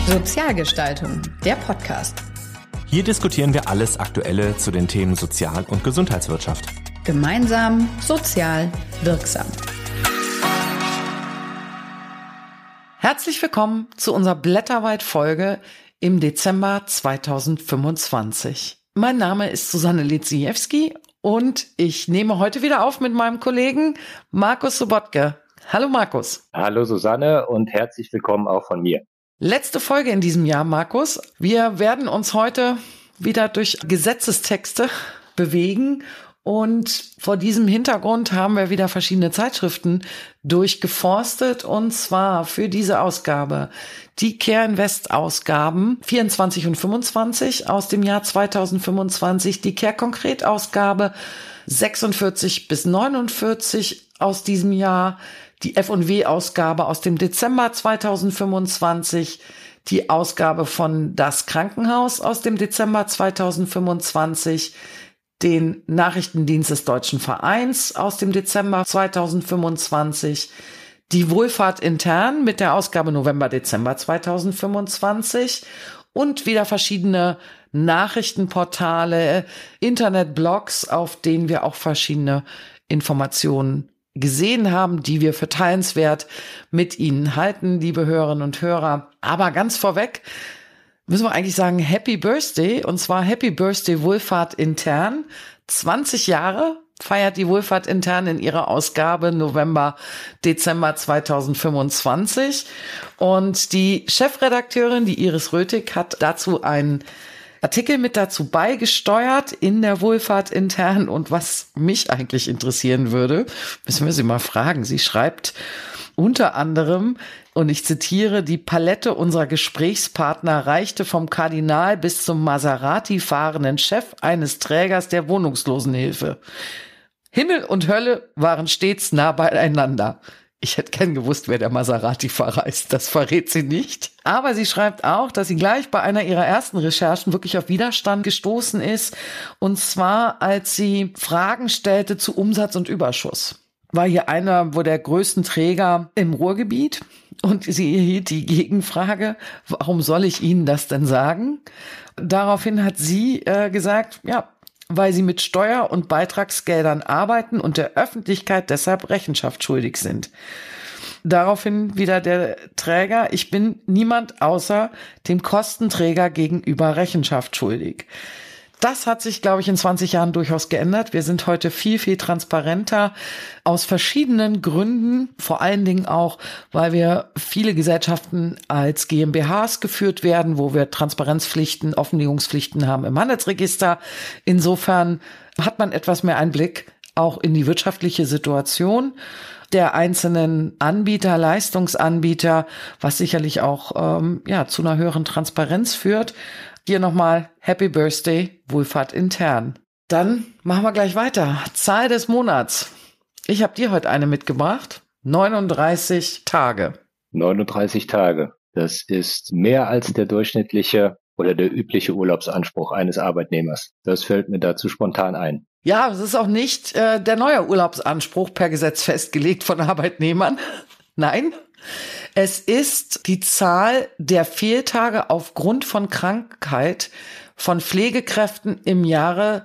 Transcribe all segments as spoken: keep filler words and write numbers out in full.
Sozialgestaltung, der Podcast. Hier diskutieren wir alles Aktuelle zu den Themen Sozial- und Gesundheitswirtschaft. Gemeinsam, sozial, wirksam. Herzlich willkommen zu unserer Blätterweit-Folge im Dezember zweitausendfünfundzwanzig. Mein Name ist Susanne Leziewski und ich nehme heute wieder auf mit meinem Kollegen Markus Sobotke. Hallo Markus. Hallo Susanne und herzlich willkommen auch von mir. Letzte Folge in diesem Jahr, Markus. Wir werden uns heute wieder durch Gesetzestexte bewegen und vor diesem Hintergrund haben wir wieder verschiedene Zeitschriften durchgeforstet und zwar für diese Ausgabe die Care Invest Ausgaben vierundzwanzig und fünfundzwanzig aus dem Jahr zweitausendfünfundzwanzig, die Care Konkret Ausgabe sechsundvierzig bis neunundvierzig aus diesem Jahr, die F und W Ausgabe aus dem Dezember zweitausendfünfundzwanzig, die Ausgabe von Das Krankenhaus aus dem Dezember zweitausendfünfundzwanzig, den Nachrichtendienst des Deutschen Vereins aus dem Dezember zweitausendfünfundzwanzig, die Wohlfahrt intern mit der Ausgabe November-Dezember zweitausendfünfundzwanzig und wieder verschiedene Nachrichtenportale, Internetblogs, auf denen wir auch verschiedene Informationen gesehen haben, die wir für teilenswert mit Ihnen halten, liebe Hörerinnen und Hörer. Aber ganz vorweg müssen wir eigentlich sagen Happy Birthday, und zwar Happy Birthday Wohlfahrt intern. zwanzig Jahre feiert die Wohlfahrt intern in ihrer Ausgabe November, Dezember zweitausendfünfundzwanzig. Und die Chefredakteurin, die Iris Rötig, hat dazu einen Artikel mit dazu beigesteuert in der Wohlfahrt intern. Und was mich eigentlich interessieren würde, müssen wir sie mal fragen. Sie schreibt unter anderem, und ich zitiere, die Palette unserer Gesprächspartner reichte vom Kardinal bis zum Maserati fahrenden Chef eines Trägers der Wohnungslosenhilfe. Himmel und Hölle waren stets nah beieinander. Ich hätte gern gewusst, wer der Maserati-Fahrer ist. Das verrät sie nicht. Aber sie schreibt auch, dass sie gleich bei einer ihrer ersten Recherchen wirklich auf Widerstand gestoßen ist. Und zwar, als sie Fragen stellte zu Umsatz und Überschuss. War hier einer wo der größten Träger im Ruhrgebiet. Und sie erhielt die Gegenfrage, warum soll ich Ihnen das denn sagen? Daraufhin hat sie äh, gesagt, ja, weil sie mit Steuer- und Beitragsgeldern arbeiten und der Öffentlichkeit deshalb Rechenschaft schuldig sind. Daraufhin wieder der Träger, ich bin niemand außer dem Kostenträger gegenüber Rechenschaft schuldig. Das hat sich, glaube ich, in zwanzig Jahren durchaus geändert. Wir sind heute viel, viel transparenter aus verschiedenen Gründen. Vor allen Dingen auch, weil wir viele Gesellschaften als GmbHs geführt werden, wo wir Transparenzpflichten, Offenlegungspflichten haben im Handelsregister. Insofern hat man etwas mehr Einblick auch in die wirtschaftliche Situation der einzelnen Anbieter, Leistungsanbieter, was sicherlich auch ähm, ja zu einer höheren Transparenz führt. Hier nochmal Happy Birthday, Wohlfahrt intern. Dann machen wir gleich weiter. Zahl des Monats. Ich habe dir heute eine mitgebracht. neununddreißig Tage. neununddreißig Tage. Das ist mehr als der durchschnittliche oder der übliche Urlaubsanspruch eines Arbeitnehmers. Das fällt mir dazu spontan ein. Ja, es ist auch nicht äh, der neue Urlaubsanspruch per Gesetz festgelegt von Arbeitnehmern. Nein. Es ist die Zahl der Fehltage aufgrund von Krankheit von Pflegekräften im Jahre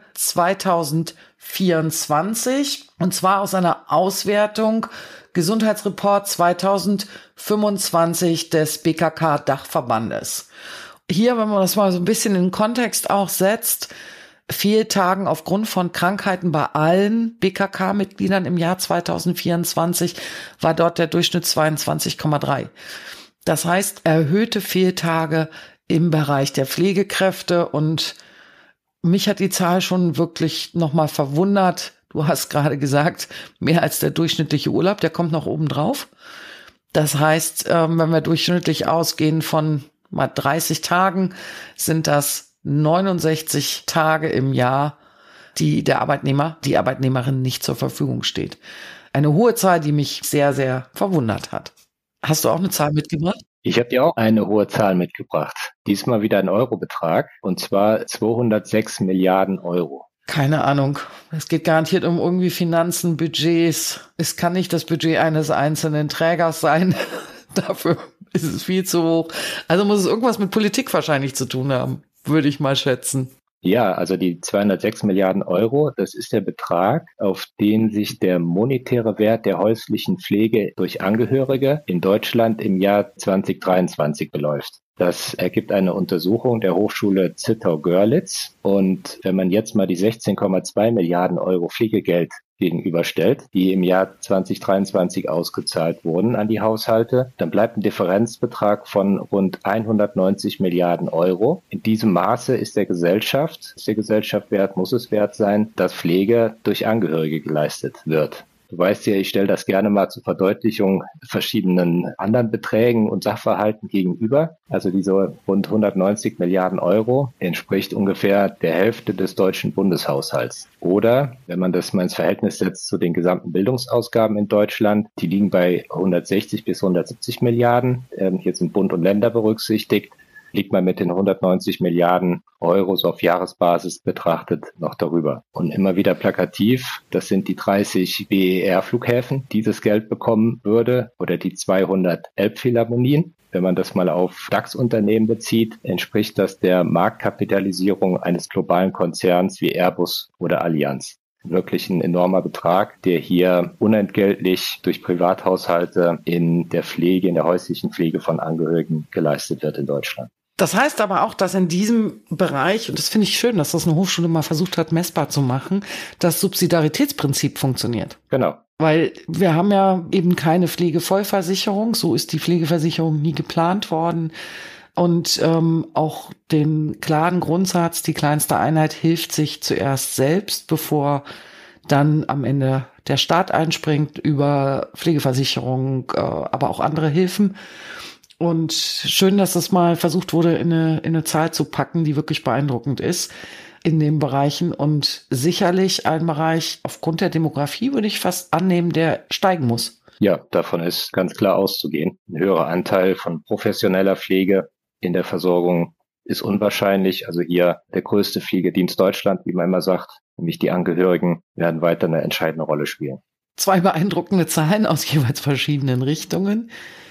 zweitausendvierundzwanzig, und zwar aus einer Auswertung Gesundheitsreport zweitausendfünfundzwanzig des B K K-Dachverbandes. Hier, wenn man das mal so ein bisschen in den Kontext auch setzt, Fehltagen aufgrund von Krankheiten bei allen B K K-Mitgliedern im Jahr zweitausendvierundzwanzig war dort der Durchschnitt zweiundzwanzig Komma drei. Das heißt, erhöhte Fehltage im Bereich der Pflegekräfte, und mich hat die Zahl schon wirklich nochmal verwundert. Du hast gerade gesagt, mehr als der durchschnittliche Urlaub, der kommt noch oben drauf. Das heißt, wenn wir durchschnittlich ausgehen von mal dreißig Tagen, sind das neunundsechzig Tage im Jahr, die der Arbeitnehmer, die Arbeitnehmerin nicht zur Verfügung steht. Eine hohe Zahl, die mich sehr, sehr verwundert hat. Hast du auch eine Zahl mitgebracht? Ich habe dir auch eine hohe Zahl mitgebracht. Diesmal wieder ein Eurobetrag, und zwar zweihundertsechs Milliarden Euro. Keine Ahnung. Es geht garantiert um irgendwie Finanzen, Budgets. Es kann nicht das Budget eines einzelnen Trägers sein. Dafür ist es viel zu hoch. Also muss es irgendwas mit Politik wahrscheinlich zu tun haben, würde ich mal schätzen. Ja, also die zweihundertsechs Milliarden Euro, das ist der Betrag, auf den sich der monetäre Wert der häuslichen Pflege durch Angehörige in Deutschland im Jahr zwanzig dreiundzwanzig beläuft. Das ergibt eine Untersuchung der Hochschule Zittau-Görlitz. Und wenn man jetzt mal die sechzehn Komma zwei Milliarden Euro Pflegegeld gegenüberstellt, die im Jahr zwanzig dreiundzwanzig ausgezahlt wurden an die Haushalte, dann bleibt ein Differenzbetrag von rund hundertneunzig Milliarden Euro. In diesem Maße ist der Gesellschaft, ist der Gesellschaft wert, muss es wert sein, dass Pflege durch Angehörige geleistet wird. Du weißt ja, ich stelle das gerne mal zur Verdeutlichung verschiedenen anderen Beträgen und Sachverhalten gegenüber. Also diese rund hundertneunzig Milliarden Euro entspricht ungefähr der Hälfte des deutschen Bundeshaushalts. Oder, wenn man das mal ins Verhältnis setzt zu den gesamten Bildungsausgaben in Deutschland, die liegen bei hundertsechzig bis hundertsiebzig Milliarden, jetzt sind Bund und Länder berücksichtigt, liegt man mit den hundertneunzig Milliarden Euro so auf Jahresbasis betrachtet noch darüber. Und immer wieder plakativ, das sind die dreißig B E R-Flughäfen, die das Geld bekommen würde, oder die zweihundert Elbphilharmonien. Wenn man das mal auf DAX-Unternehmen bezieht, entspricht das der Marktkapitalisierung eines globalen Konzerns wie Airbus oder Allianz. Wirklich ein enormer Betrag, der hier unentgeltlich durch Privathaushalte in der Pflege, in der häuslichen Pflege von Angehörigen geleistet wird in Deutschland. Das heißt aber auch, dass in diesem Bereich, und das finde ich schön, dass das eine Hochschule mal versucht hat, messbar zu machen, das Subsidiaritätsprinzip funktioniert. Genau. Weil wir haben ja eben keine Pflegevollversicherung, so ist die Pflegeversicherung nie geplant worden. Und ähm, auch den klaren Grundsatz, die kleinste Einheit hilft sich zuerst selbst, bevor dann am Ende der Staat einspringt über Pflegeversicherung, äh, aber auch andere Hilfen. Und schön, dass das mal versucht wurde, in eine, in eine Zahl zu packen, die wirklich beeindruckend ist in den Bereichen. Und sicherlich ein Bereich aufgrund der Demografie, würde ich fast annehmen, der steigen muss. Ja, davon ist ganz klar auszugehen. Ein höherer Anteil von professioneller Pflege in der Versorgung ist unwahrscheinlich. Also hier der größte Pflegedienst Deutschland, wie man immer sagt, nämlich die Angehörigen, werden weiter eine entscheidende Rolle spielen. Zwei beeindruckende Zahlen aus jeweils verschiedenen Richtungen.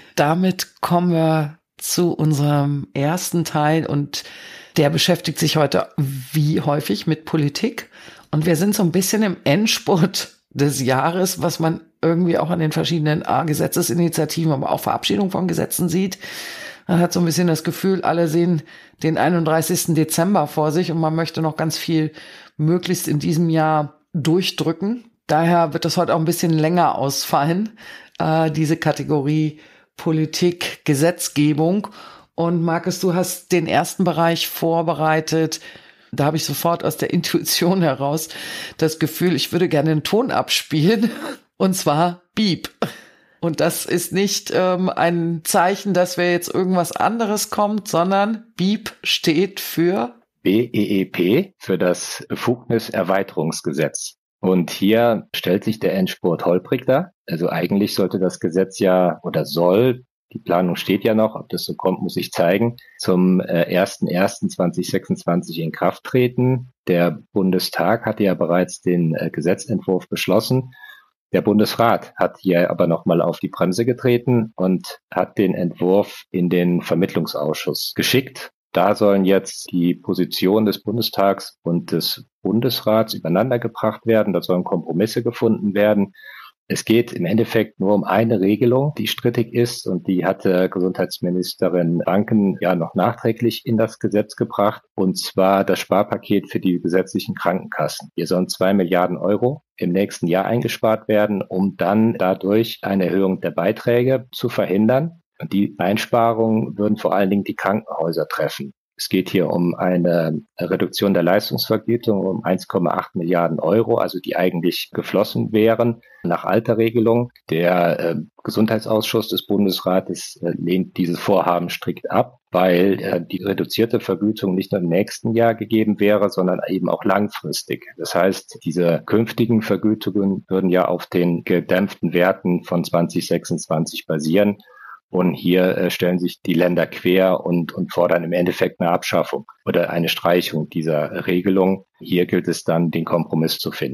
Damit kommen wir zu unserem ersten Teil und der beschäftigt sich heute wie häufig mit Politik. Und wir sind so ein bisschen im Endspurt des Jahres, was man irgendwie auch an den verschiedenen A, Gesetzesinitiativen, aber auch Verabschiedung von Gesetzen sieht. Man hat so ein bisschen das Gefühl, alle sehen den einunddreißigsten Dezember vor sich und man möchte noch ganz viel möglichst in diesem Jahr durchdrücken. Daher wird das heute auch ein bisschen länger ausfallen, äh, diese Kategorie Politik, Gesetzgebung. Und Markus, du hast den ersten Bereich vorbereitet. Da habe ich sofort aus der Intuition heraus das Gefühl, ich würde gerne einen Ton abspielen. Und zwar Beep. Und das ist nicht ähm, ein Zeichen, dass wir jetzt irgendwas anderes kommt, sondern Beep steht für B E E P, für das Befugniserweiterungsgesetz. Und hier stellt sich der Endspurt holprig dar. Also eigentlich sollte das Gesetz ja oder soll, die Planung steht ja noch, ob das so kommt, muss ich zeigen, zum ersten ersten zweitausendsechsundzwanzig in Kraft treten. Der Bundestag hatte ja bereits den Gesetzentwurf beschlossen. Der Bundesrat hat hier aber nochmal auf die Bremse getreten und hat den Entwurf in den Vermittlungsausschuss geschickt. Da sollen jetzt die Positionen des Bundestags und des Bundesrats übereinander gebracht werden. Da sollen Kompromisse gefunden werden. Es geht im Endeffekt nur um eine Regelung, die strittig ist, und die hatte Gesundheitsministerin Ranken ja noch nachträglich in das Gesetz gebracht, und zwar das Sparpaket für die gesetzlichen Krankenkassen. Hier sollen zwei Milliarden Euro im nächsten Jahr eingespart werden, um dann dadurch eine Erhöhung der Beiträge zu verhindern. Und die Einsparungen würden vor allen Dingen die Krankenhäuser treffen. Es geht hier um eine Reduktion der Leistungsvergütung um eins Komma acht Milliarden Euro, also die eigentlich geflossen wären nach alter Regelung. Der äh, Gesundheitsausschuss des Bundesrates äh, lehnt dieses Vorhaben strikt ab, weil äh, die reduzierte Vergütung nicht nur im nächsten Jahr gegeben wäre, sondern eben auch langfristig. Das heißt, diese künftigen Vergütungen würden ja auf den gedämpften Werten von zwanzig sechsundzwanzig basieren. Und hier äh, stellen sich die Länder quer und, und fordern im Endeffekt eine Abschaffung oder eine Streichung dieser Regelung. Hier gilt es dann, den Kompromiss zu finden.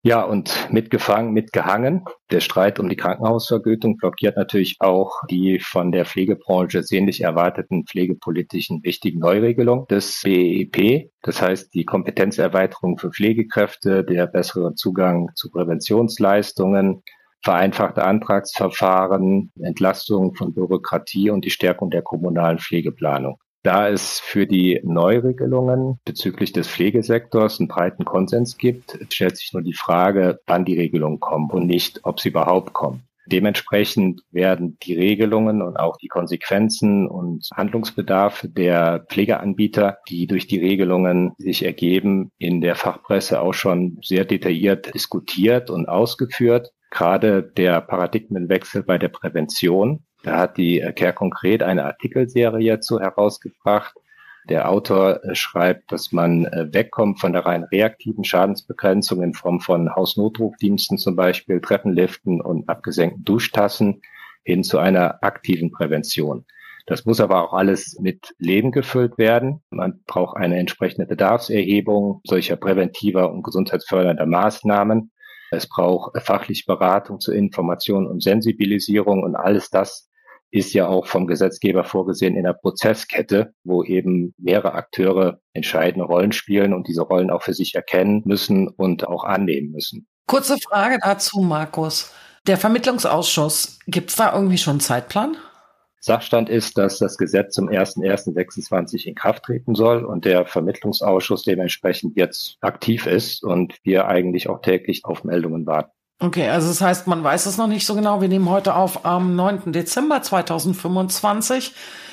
Ja, und mitgefangen, mitgehangen. Der Streit um die Krankenhausvergütung blockiert natürlich auch die von der Pflegebranche sehnlich erwarteten pflegepolitischen wichtigen Neuregelungen des B E P. Das heißt, die Kompetenzerweiterung für Pflegekräfte, der bessere Zugang zu Präventionsleistungen, vereinfachte Antragsverfahren, Entlastung von Bürokratie und die Stärkung der kommunalen Pflegeplanung. Da es für die Neuregelungen bezüglich des Pflegesektors einen breiten Konsens gibt, stellt sich nur die Frage, wann die Regelungen kommen und nicht, ob sie überhaupt kommen. Dementsprechend werden die Regelungen und auch die Konsequenzen und Handlungsbedarf der Pflegeanbieter, die durch die Regelungen sich ergeben, in der Fachpresse auch schon sehr detailliert diskutiert und ausgeführt. Gerade der Paradigmenwechsel bei der Prävention. Da hat die Care Konkret eine Artikelserie zu herausgebracht. Der Autor schreibt, dass man wegkommt von der rein reaktiven Schadensbegrenzung in Form von Hausnotrufdiensten zum Beispiel, Treppenliften und abgesenkten Duschtassen hin zu einer aktiven Prävention. Das muss aber auch alles mit Leben gefüllt werden. Man braucht eine entsprechende Bedarfserhebung solcher präventiver und gesundheitsfördernder Maßnahmen. Es braucht fachliche Beratung zur Information und Sensibilisierung und alles das ist ja auch vom Gesetzgeber vorgesehen in der Prozesskette, wo eben mehrere Akteure entscheidende Rollen spielen und diese Rollen auch für sich erkennen müssen und auch annehmen müssen. Kurze Frage dazu, Markus. Der Vermittlungsausschuss, gibt es da irgendwie schon einen Zeitplan? Sachstand ist, dass das Gesetz zum ersten ersten sechsundzwanzig in Kraft treten soll und der Vermittlungsausschuss dementsprechend jetzt aktiv ist und wir eigentlich auch täglich auf Meldungen warten. Okay, also das heißt, man weiß es noch nicht so genau. Wir nehmen heute auf am neunten Dezember zweitausendfünfundzwanzig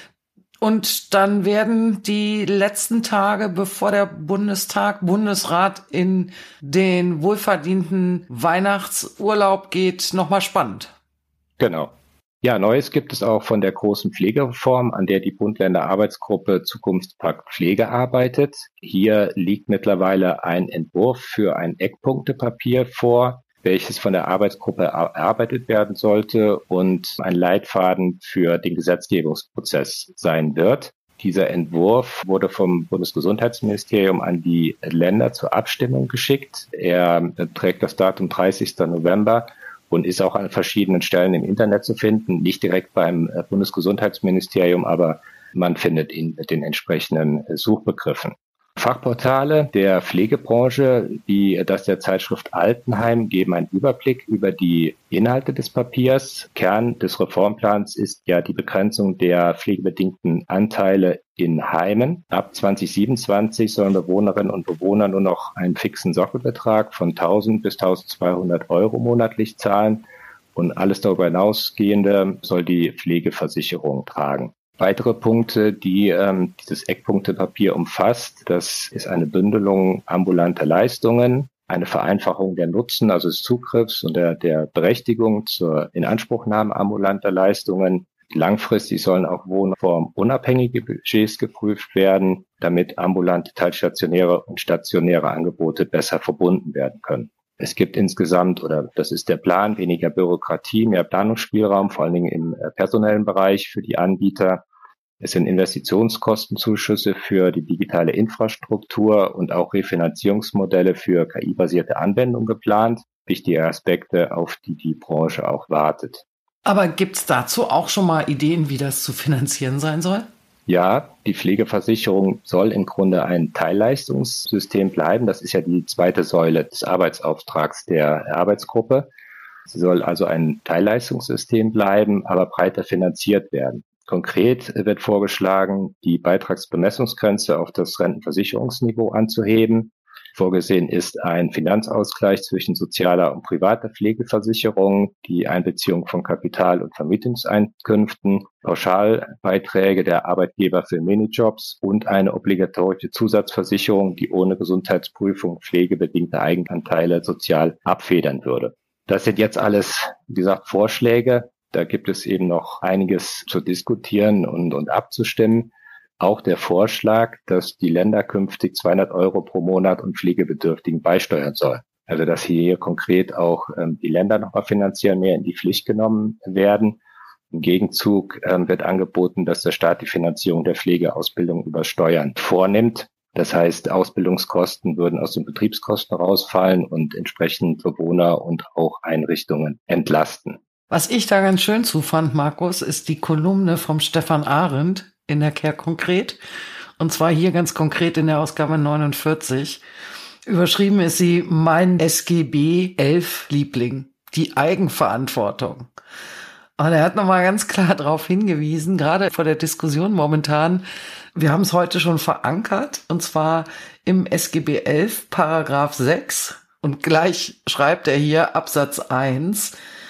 und dann werden die letzten Tage, bevor der Bundestag, Bundesrat in den wohlverdienten Weihnachtsurlaub geht, nochmal spannend. Genau. Ja, Neues gibt es auch von der großen Pflegereform, an der die Bund-Länder-Arbeitsgruppe Zukunftspakt Pflege arbeitet. Hier liegt mittlerweile ein Entwurf für ein Eckpunktepapier vor, welches von der Arbeitsgruppe erarbeitet werden sollte und ein Leitfaden für den Gesetzgebungsprozess sein wird. Dieser Entwurf wurde vom Bundesgesundheitsministerium an die Länder zur Abstimmung geschickt. Er trägt das Datum dreißigsten November und ist auch an verschiedenen Stellen im Internet zu finden, nicht direkt beim Bundesgesundheitsministerium, aber man findet ihn mit den entsprechenden Suchbegriffen. Fachportale der Pflegebranche, wie das der Zeitschrift Altenheim, geben einen Überblick über die Inhalte des Papiers. Kern des Reformplans ist ja die Begrenzung der pflegebedingten Anteile in Heimen. Ab zwanzig siebenundzwanzig sollen Bewohnerinnen und Bewohner nur noch einen fixen Sockelbetrag von tausend bis eintausendzweihundert Euro monatlich zahlen und alles darüber hinausgehende soll die Pflegeversicherung tragen. Weitere Punkte, die ähm, dieses Eckpunktepapier umfasst, das ist eine Bündelung ambulanter Leistungen, eine Vereinfachung der Nutzen, also des Zugriffs und der, der Berechtigung zur Inanspruchnahme ambulanter Leistungen. Langfristig sollen auch wohnformunabhängige Budgets geprüft werden, damit ambulante, teilstationäre und stationäre Angebote besser verbunden werden können. Es gibt insgesamt, oder das ist der Plan, weniger Bürokratie, mehr Planungsspielraum, vor allen Dingen im personellen Bereich für die Anbieter. Es sind Investitionskostenzuschüsse für die digitale Infrastruktur und auch Refinanzierungsmodelle für K I-basierte Anwendungen geplant. Wichtige Aspekte, auf die die Branche auch wartet. Aber gibt's dazu auch schon mal Ideen, wie das zu finanzieren sein soll? Ja, die Pflegeversicherung soll im Grunde ein Teilleistungssystem bleiben. Das ist ja die zweite Säule des Arbeitsauftrags der Arbeitsgruppe. Sie soll also ein Teilleistungssystem bleiben, aber breiter finanziert werden. Konkret wird vorgeschlagen, die Beitragsbemessungsgrenze auf das Rentenversicherungsniveau anzuheben. Vorgesehen ist ein Finanzausgleich zwischen sozialer und privater Pflegeversicherung, die Einbeziehung von Kapital- und Vermietungseinkünften, Pauschalbeiträge der Arbeitgeber für Minijobs und eine obligatorische Zusatzversicherung, die ohne Gesundheitsprüfung pflegebedingte Eigenanteile sozial abfedern würde. Das sind jetzt alles, wie gesagt, Vorschläge. Da gibt es eben noch einiges zu diskutieren und, und abzustimmen. Auch der Vorschlag, dass die Länder künftig zweihundert Euro pro Monat und Pflegebedürftigen beisteuern sollen. Also dass hier konkret auch ähm, die Länder nochmal finanziell mehr in die Pflicht genommen werden. Im Gegenzug ähm, wird angeboten, dass der Staat die Finanzierung der Pflegeausbildung über Steuern vornimmt. Das heißt, Ausbildungskosten würden aus den Betriebskosten rausfallen und entsprechend Bewohner und auch Einrichtungen entlasten. Was ich da ganz schön zufand, Markus, ist die Kolumne vom Stefan Arendt in der Care konkret. Und zwar hier ganz konkret in der Ausgabe neunundvierzig. Überschrieben ist sie Mein S G B elf Liebling, die Eigenverantwortung. Und er hat nochmal ganz klar darauf hingewiesen, gerade vor der Diskussion momentan, wir haben es heute schon verankert, und zwar im S G B elf, Paragraph sechs. Und gleich schreibt er hier Absatz eins,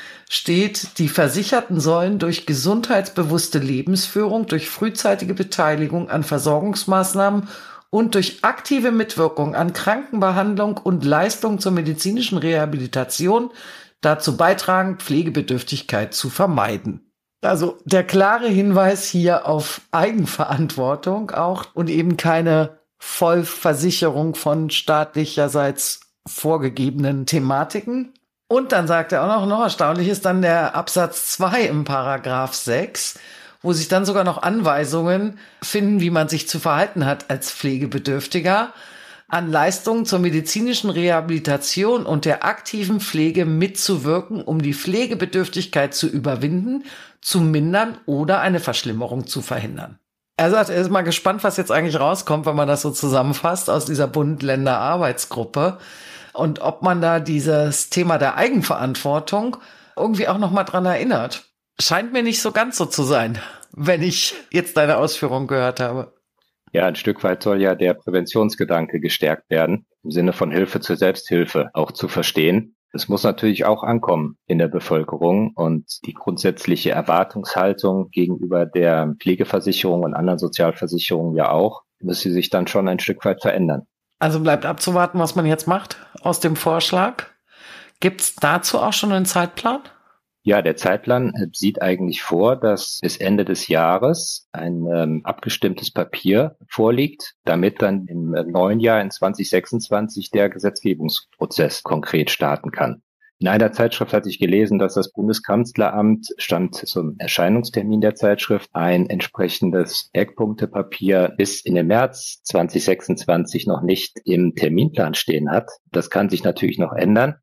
steht, die Versicherten sollen durch gesundheitsbewusste Lebensführung, durch frühzeitige Beteiligung an Versorgungsmaßnahmen und durch aktive Mitwirkung an Krankenbehandlung und Leistung zur medizinischen Rehabilitation dazu beitragen, Pflegebedürftigkeit zu vermeiden. Also der klare Hinweis hier auf Eigenverantwortung auch und eben keine Vollversicherung von staatlicherseits vorgegebenen Thematiken. Und dann sagt er auch noch, noch erstaunlich ist dann der Absatz zwei im Paragraph sechs, wo sich dann sogar noch Anweisungen finden, wie man sich zu verhalten hat als Pflegebedürftiger, an Leistungen zur medizinischen Rehabilitation und der aktiven Pflege mitzuwirken, um die Pflegebedürftigkeit zu überwinden, zu mindern oder eine Verschlimmerung zu verhindern. Er sagt, er ist mal gespannt, was jetzt eigentlich rauskommt, wenn man das so zusammenfasst aus dieser Bund-Länder-Arbeitsgruppe und ob man da dieses Thema der Eigenverantwortung irgendwie auch noch mal dran erinnert. Scheint mir nicht so ganz so zu sein, wenn ich jetzt deine Ausführung gehört habe. Ja, ein Stück weit soll ja der Präventionsgedanke gestärkt werden, im Sinne von Hilfe zur Selbsthilfe auch zu verstehen. Es muss natürlich auch ankommen in der Bevölkerung und die grundsätzliche Erwartungshaltung gegenüber der Pflegeversicherung und anderen Sozialversicherungen ja auch, müsste sich dann schon ein Stück weit verändern. Also bleibt abzuwarten, was man jetzt macht aus dem Vorschlag. Gibt es dazu auch schon einen Zeitplan? Ja, der Zeitplan sieht eigentlich vor, dass bis Ende des Jahres ein ähm, abgestimmtes Papier vorliegt, damit dann im neuen Jahr in zwanzig sechsundzwanzig der Gesetzgebungsprozess konkret starten kann. In einer Zeitschrift hatte ich gelesen, dass das Bundeskanzleramt, stand zum Erscheinungstermin der Zeitschrift, ein entsprechendes Eckpunktepapier bis in den März zwanzig sechsundzwanzig noch nicht im Terminplan stehen hat. Das kann sich natürlich noch ändern.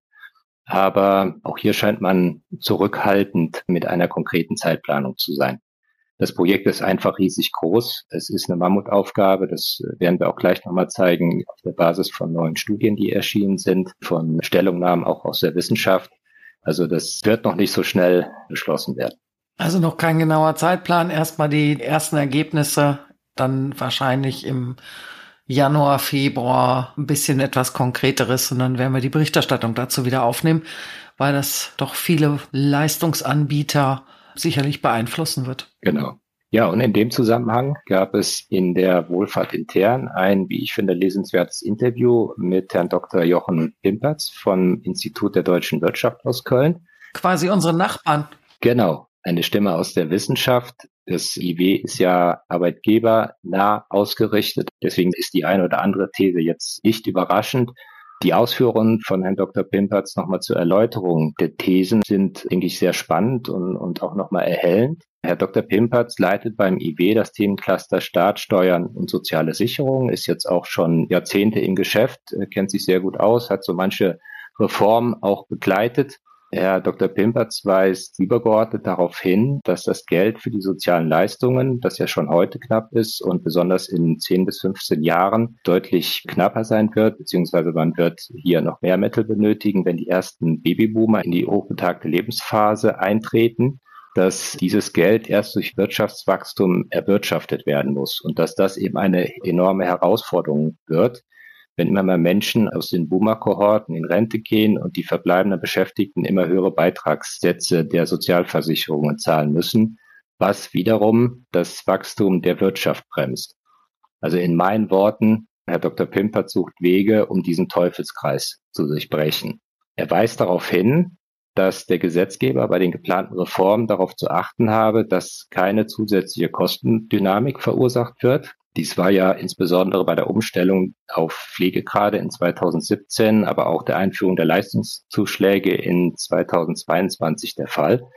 Aber auch hier scheint man zurückhaltend mit einer konkreten Zeitplanung zu sein. Das Projekt ist einfach riesig groß. Es ist eine Mammutaufgabe. Das werden wir auch gleich nochmal zeigen auf der Basis von neuen Studien, die erschienen sind, von Stellungnahmen auch aus der Wissenschaft. Also das wird noch nicht so schnell beschlossen werden. Also noch kein genauer Zeitplan. Erstmal die ersten Ergebnisse, dann wahrscheinlich im Januar, Februar ein bisschen etwas Konkreteres und dann werden wir die Berichterstattung dazu wieder aufnehmen, weil das doch viele Leistungsanbieter sicherlich beeinflussen wird. Genau. Ja, und in dem Zusammenhang gab es in der Wohlfahrt intern ein, wie ich finde, lesenswertes Interview mit Herrn Doktor Jochen Pimpertz vom Institut der Deutschen Wirtschaft aus Köln. Quasi unsere Nachbarn. Genau. Eine Stimme aus der Wissenschaft. Das I W ist ja arbeitgebernah ausgerichtet. Deswegen ist die eine oder andere These jetzt nicht überraschend. Die Ausführungen von Herrn Doktor Pimpertz nochmal zur Erläuterung der Thesen sind, denke ich, sehr spannend und, und auch nochmal erhellend. Herr Doktor Pimpertz leitet beim I W das Themencluster Staat, Steuern und soziale Sicherung, ist jetzt auch schon Jahrzehnte im Geschäft, kennt sich sehr gut aus, hat so manche Reformen auch begleitet. Herr Doktor Pimpertz weist übergeordnet darauf hin, dass das Geld für die sozialen Leistungen, das ja schon heute knapp ist und besonders in zehn bis fünfzehn Jahren deutlich knapper sein wird, beziehungsweise man wird hier noch mehr Mittel benötigen, wenn die ersten Babyboomer in die hochbetagte Lebensphase eintreten, dass dieses Geld erst durch Wirtschaftswachstum erwirtschaftet werden muss und dass das eben eine enorme Herausforderung wird, wenn immer mehr Menschen aus den Boomer-Kohorten in Rente gehen und die verbleibenden Beschäftigten immer höhere Beitragssätze der Sozialversicherungen zahlen müssen, was wiederum das Wachstum der Wirtschaft bremst. Also in meinen Worten, Herr Doktor Pimpertz sucht Wege, um diesen Teufelskreis zu durchbrechen. Er weist darauf hin, dass der Gesetzgeber bei den geplanten Reformen darauf zu achten habe, dass keine zusätzliche Kostendynamik verursacht wird. Dies war ja insbesondere bei der Umstellung auf Pflegegrade in zweitausendsiebzehn, aber auch der Einführung der Leistungszuschläge in zweitausendzweiundzwanzig der Fall.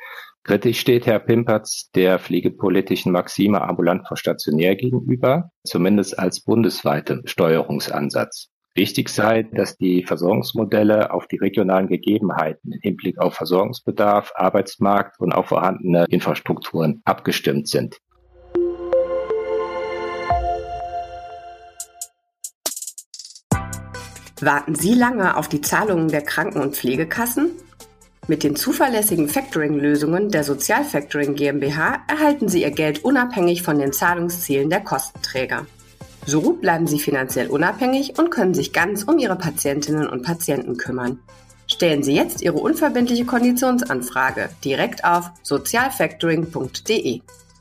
Kritisch steht Herr Pimpertz der pflegepolitischen Maxime ambulant vor stationär gegenüber, zumindest als bundesweite Steuerungsansatz. Wichtig sei, dass die Versorgungsmodelle auf die regionalen Gegebenheiten im Hinblick auf Versorgungsbedarf, Arbeitsmarkt und auch vorhandene Infrastrukturen abgestimmt sind. Warten Sie lange auf die Zahlungen der Kranken- und Pflegekassen? Mit den zuverlässigen Factoring-Lösungen der Sozialfactoring GmbH erhalten Sie Ihr Geld unabhängig von den Zahlungszielen der Kostenträger. So bleiben Sie finanziell unabhängig und können sich ganz um Ihre Patientinnen und Patienten kümmern. Stellen Sie jetzt Ihre unverbindliche Konditionsanfrage direkt auf sozialfactoring punkt de.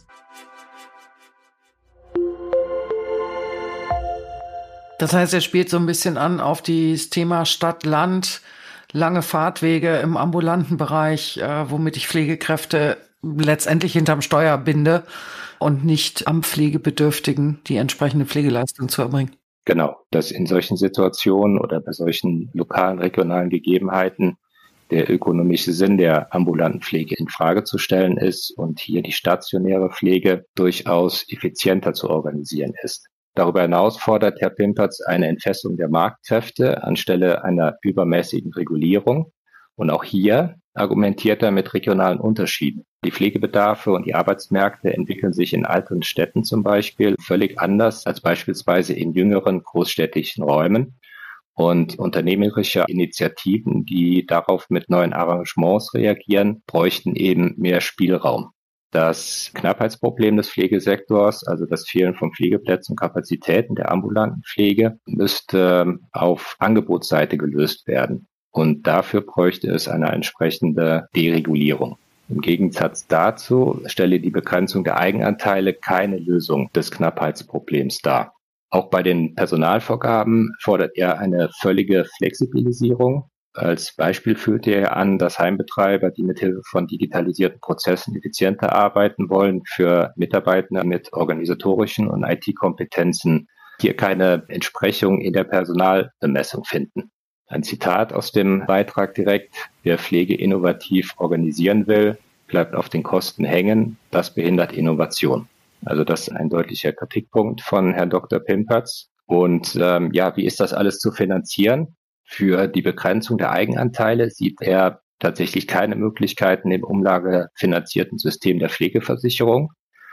Das heißt, er spielt so ein bisschen an auf das Thema Stadt-Land, lange Fahrtwege im ambulanten Bereich, äh, womit ich Pflegekräfte letztendlich hinterm Steuer binde und nicht am Pflegebedürftigen die entsprechende Pflegeleistung zu erbringen. Genau, dass in solchen Situationen oder bei solchen lokalen, regionalen Gegebenheiten der ökonomische Sinn der ambulanten Pflege in Frage zu stellen ist und hier die stationäre Pflege durchaus effizienter zu organisieren ist. Darüber hinaus fordert Herr Pimpertz eine Entfestung der Marktkräfte anstelle einer übermäßigen Regulierung. Und auch hier argumentiert er mit regionalen Unterschieden. Die Pflegebedarfe und die Arbeitsmärkte entwickeln sich in alten Städten zum Beispiel völlig anders als beispielsweise in jüngeren großstädtischen Räumen. Und unternehmerische Initiativen, die darauf mit neuen Arrangements reagieren, bräuchten eben mehr Spielraum. Das Knappheitsproblem des Pflegesektors, also das Fehlen von Pflegeplätzen und Kapazitäten der ambulanten Pflege, müsste auf Angebotsseite gelöst werden. Und dafür bräuchte es eine entsprechende Deregulierung. Im Gegensatz dazu stelle die Begrenzung der Eigenanteile keine Lösung des Knappheitsproblems dar. Auch bei den Personalvorgaben fordert er eine völlige Flexibilisierung. Als Beispiel führte er an, dass Heimbetreiber, die mithilfe von digitalisierten Prozessen effizienter arbeiten wollen, für Mitarbeiter mit organisatorischen und I T-Kompetenzen hier keine Entsprechung in der Personalbemessung finden. Ein Zitat aus dem Beitrag direkt: Wer Pflege innovativ organisieren will, bleibt auf den Kosten hängen. Das behindert Innovation. Also das ist ein deutlicher Kritikpunkt von Herrn Doktor Pimpertz. Und ähm, ja, wie ist das alles zu finanzieren? Für die Begrenzung der Eigenanteile sieht er tatsächlich keine Möglichkeiten im umlagefinanzierten System der Pflegeversicherung.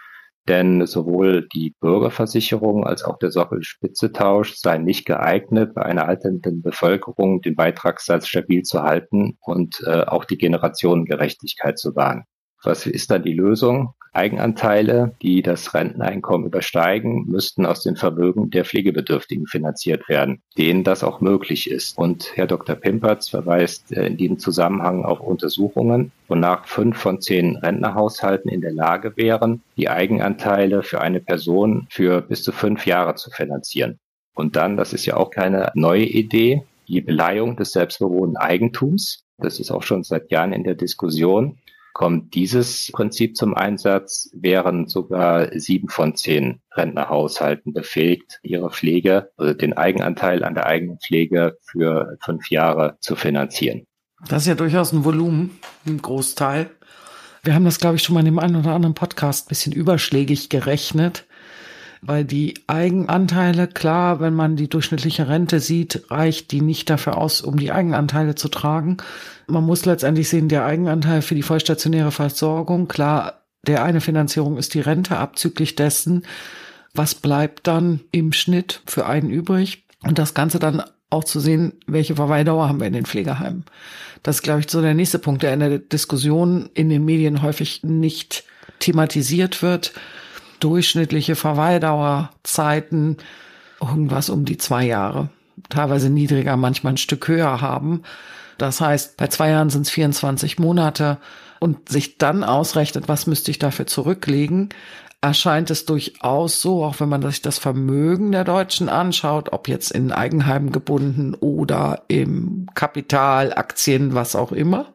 Denn sowohl die Bürgerversicherung als auch der Sockelspitzetausch seien nicht geeignet, bei einer alternden Bevölkerung den Beitragssatz stabil zu halten und äh, auch die Generationengerechtigkeit zu wahren. Was ist dann die Lösung? Eigenanteile, die das Renteneinkommen übersteigen, müssten aus den Vermögen der Pflegebedürftigen finanziert werden, denen das auch möglich ist. Und Herr Doktor Pimpertz verweist in diesem Zusammenhang auf Untersuchungen, wonach fünf von zehn Rentnerhaushalten in der Lage wären, die Eigenanteile für eine Person für bis zu fünf Jahre zu finanzieren. Und dann, das ist ja auch keine neue Idee, die Beleihung des selbstbewohnten Eigentums. Das ist auch schon seit Jahren in der Diskussion. Kommt dieses Prinzip zum Einsatz, wären sogar sieben von zehn Rentnerhaushalten befähigt, ihre Pflege, also den Eigenanteil an der eigenen Pflege für fünf Jahre zu finanzieren. Das ist ja durchaus ein Volumen, ein Großteil. Wir haben das, glaube ich, schon mal in dem einen oder anderen Podcast ein bisschen überschlägig gerechnet, weil die Eigenanteile, klar, wenn man die durchschnittliche Rente sieht, reicht die nicht dafür aus, um die Eigenanteile zu tragen. Man muss letztendlich sehen, der Eigenanteil für die vollstationäre Versorgung, klar, der eine Finanzierung ist die Rente, abzüglich dessen, was bleibt dann im Schnitt für einen übrig? Und das Ganze dann auch zu sehen, welche Verweildauer haben wir in den Pflegeheimen. Das ist, glaube ich, so der nächste Punkt, der in der Diskussion in den Medien häufig nicht thematisiert wird. Durchschnittliche Verweildauerzeiten irgendwas um die zwei Jahre, teilweise niedriger, manchmal ein Stück höher haben. Das heißt, bei zwei Jahren sind es vierundzwanzig Monate und sich dann ausrechnet, was müsste ich dafür zurücklegen, erscheint es durchaus so, auch wenn man sich das Vermögen der Deutschen anschaut, ob jetzt in Eigenheimen gebunden oder im Kapital, Aktien, was auch immer,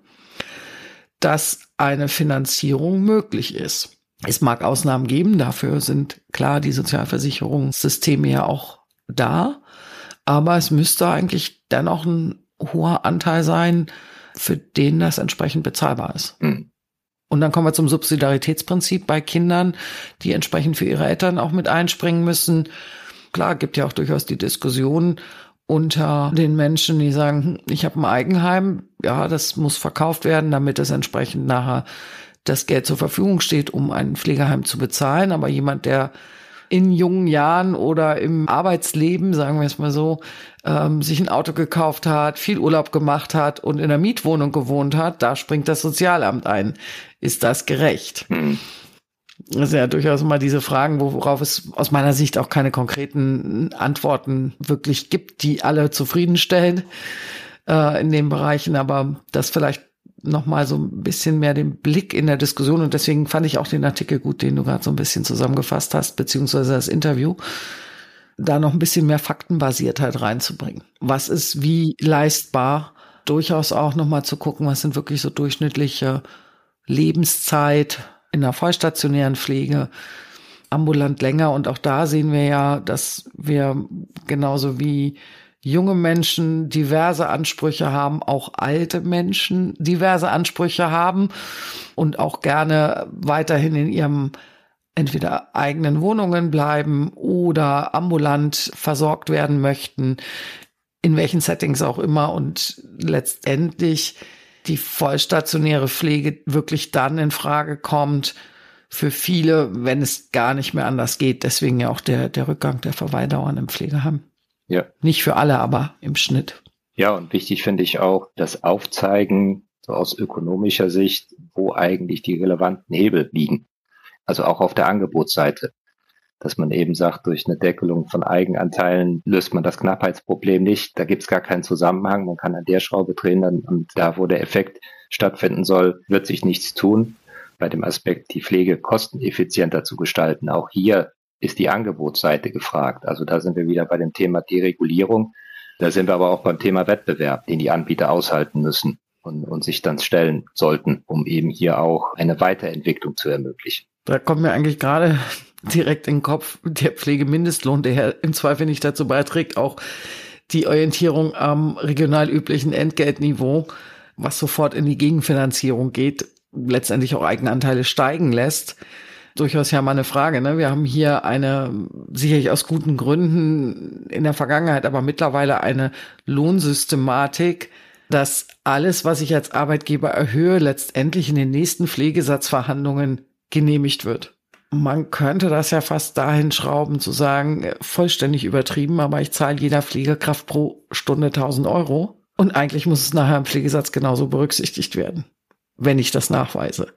dass eine Finanzierung möglich ist. Es mag Ausnahmen geben, dafür sind klar die Sozialversicherungssysteme ja auch da, aber es müsste eigentlich dennoch ein hoher Anteil sein, für den das entsprechend bezahlbar ist. Hm. Und dann kommen wir zum Subsidiaritätsprinzip bei Kindern, die entsprechend für ihre Eltern auch mit einspringen müssen. Klar, gibt ja auch durchaus die Diskussion unter den Menschen, die sagen, ich habe ein Eigenheim, ja, das muss verkauft werden, damit es entsprechend nachher das Geld zur Verfügung steht, um ein Pflegeheim zu bezahlen. Aber jemand, der in jungen Jahren oder im Arbeitsleben, sagen wir es mal so, ähm, sich ein Auto gekauft hat, viel Urlaub gemacht hat und in einer Mietwohnung gewohnt hat, da springt das Sozialamt ein. Ist das gerecht? Mhm. Das sind ja durchaus immer diese Fragen, worauf es aus meiner Sicht auch keine konkreten Antworten wirklich gibt, die alle zufriedenstellen äh, in den Bereichen, aber das vielleicht nochmal so ein bisschen mehr den Blick in der Diskussion, und deswegen fand ich auch den Artikel gut, den du gerade so ein bisschen zusammengefasst hast, beziehungsweise das Interview, da noch ein bisschen mehr Faktenbasiertheit reinzubringen. Was ist wie leistbar? Durchaus auch nochmal zu gucken, was sind wirklich so durchschnittliche Lebenszeit in der vollstationären Pflege, ambulant länger, und auch da sehen wir ja, dass wir genauso wie junge Menschen diverse Ansprüche haben, auch alte Menschen diverse Ansprüche haben und auch gerne weiterhin in ihrem entweder eigenen Wohnungen bleiben oder ambulant versorgt werden möchten, in welchen Settings auch immer, und letztendlich die vollstationäre Pflege wirklich dann in Frage kommt für viele, wenn es gar nicht mehr anders geht. Deswegen ja auch der, der Rückgang der Verweildauern im Pflegeheim. Ja. Nicht für alle, aber im Schnitt. Ja, und wichtig finde ich auch das Aufzeigen so aus ökonomischer Sicht, wo eigentlich die relevanten Hebel liegen. Also auch auf der Angebotsseite. Dass man eben sagt, durch eine Deckelung von Eigenanteilen löst man das Knappheitsproblem nicht. Da gibt es gar keinen Zusammenhang. Man kann an der Schraube drehen, dann, und da, wo der Effekt stattfinden soll, wird sich nichts tun. Bei dem Aspekt, die Pflege kosteneffizienter zu gestalten, auch hier ist die Angebotsseite gefragt. Also da sind wir wieder bei dem Thema Deregulierung. Da sind wir aber auch beim Thema Wettbewerb, den die Anbieter aushalten müssen und, und sich dann stellen sollten, um eben hier auch eine Weiterentwicklung zu ermöglichen. Da kommt mir eigentlich gerade direkt in den Kopf der Pflegemindestlohn, der im Zweifel nicht dazu beiträgt, auch die Orientierung am regional üblichen Entgeltniveau, was sofort in die Gegenfinanzierung geht, letztendlich auch Eigenanteile steigen lässt. Durchaus ja mal eine Frage, ne? Wir haben hier eine, sicherlich aus guten Gründen in der Vergangenheit, aber mittlerweile eine Lohnsystematik, dass alles, was ich als Arbeitgeber erhöhe, letztendlich in den nächsten Pflegesatzverhandlungen genehmigt wird. Man könnte das ja fast dahin schrauben, zu sagen, vollständig übertrieben, aber ich zahle jeder Pflegekraft pro Stunde tausend Euro. Und eigentlich muss es nachher im Pflegesatz genauso berücksichtigt werden, wenn ich das nachweise.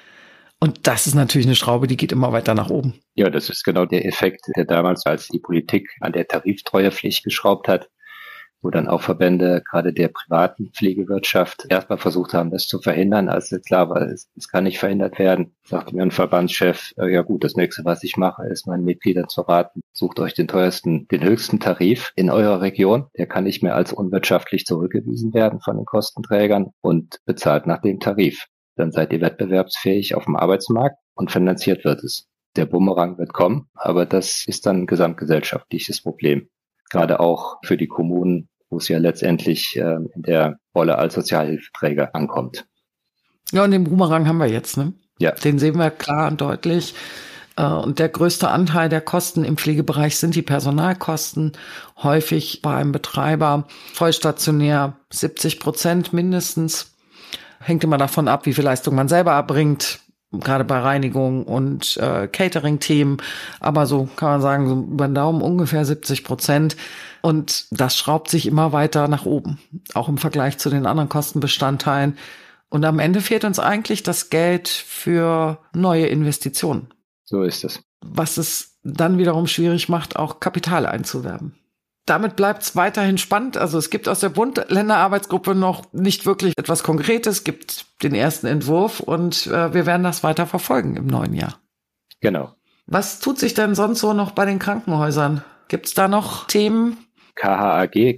Und das ist natürlich eine Schraube, die geht immer weiter nach oben. Ja, das ist genau der Effekt, der damals, als die Politik an der Tariftreuepflicht geschraubt hat, wo dann auch Verbände gerade der privaten Pflegewirtschaft erstmal versucht haben, das zu verhindern, als klar war, es, es kann nicht verhindert werden, sagte mir ein Verbandschef, äh, ja gut, das nächste, was ich mache, ist meinen Mitgliedern zu raten, sucht euch den teuersten, den höchsten Tarif in eurer Region, der kann nicht mehr als unwirtschaftlich zurückgewiesen werden von den Kostenträgern, und bezahlt nach dem Tarif. Dann seid ihr wettbewerbsfähig auf dem Arbeitsmarkt und finanziert wird es. Der Bumerang wird kommen, aber das ist dann ein gesamtgesellschaftliches Problem. Gerade auch für die Kommunen, wo es ja letztendlich äh, in der Rolle als Sozialhilfeträger ankommt. Ja, und den Bumerang haben wir jetzt, ne? Ja. Den sehen wir klar und deutlich. Äh, und der größte Anteil der Kosten im Pflegebereich sind die Personalkosten. Häufig bei einem Betreiber vollstationär siebzig Prozent mindestens. Hängt immer davon ab, wie viel Leistung man selber erbringt, gerade bei Reinigung und äh, Catering-Themen. Aber so kann man sagen, so über den Daumen ungefähr siebzig Prozent. Und das schraubt sich immer weiter nach oben, auch im Vergleich zu den anderen Kostenbestandteilen. Und am Ende fehlt uns eigentlich das Geld für neue Investitionen. So ist es. Was es dann wiederum schwierig macht, auch Kapital einzuwerben. Damit bleibt es weiterhin spannend. Also es gibt aus der Bund-Länder-Arbeitsgruppe noch nicht wirklich etwas Konkretes, es gibt den ersten Entwurf, und äh, wir werden das weiter verfolgen im neuen Jahr. Genau. Was tut sich denn sonst so noch bei den Krankenhäusern? Gibt es da noch Themen? K H A G,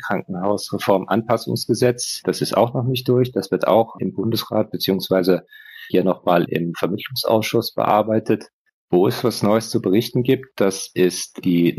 Krankenhausreform-Anpassungsgesetz, das ist auch noch nicht durch. Das wird auch im Bundesrat beziehungsweise hier nochmal im Vermittlungsausschuss bearbeitet. Wo es was Neues zu berichten gibt, das ist die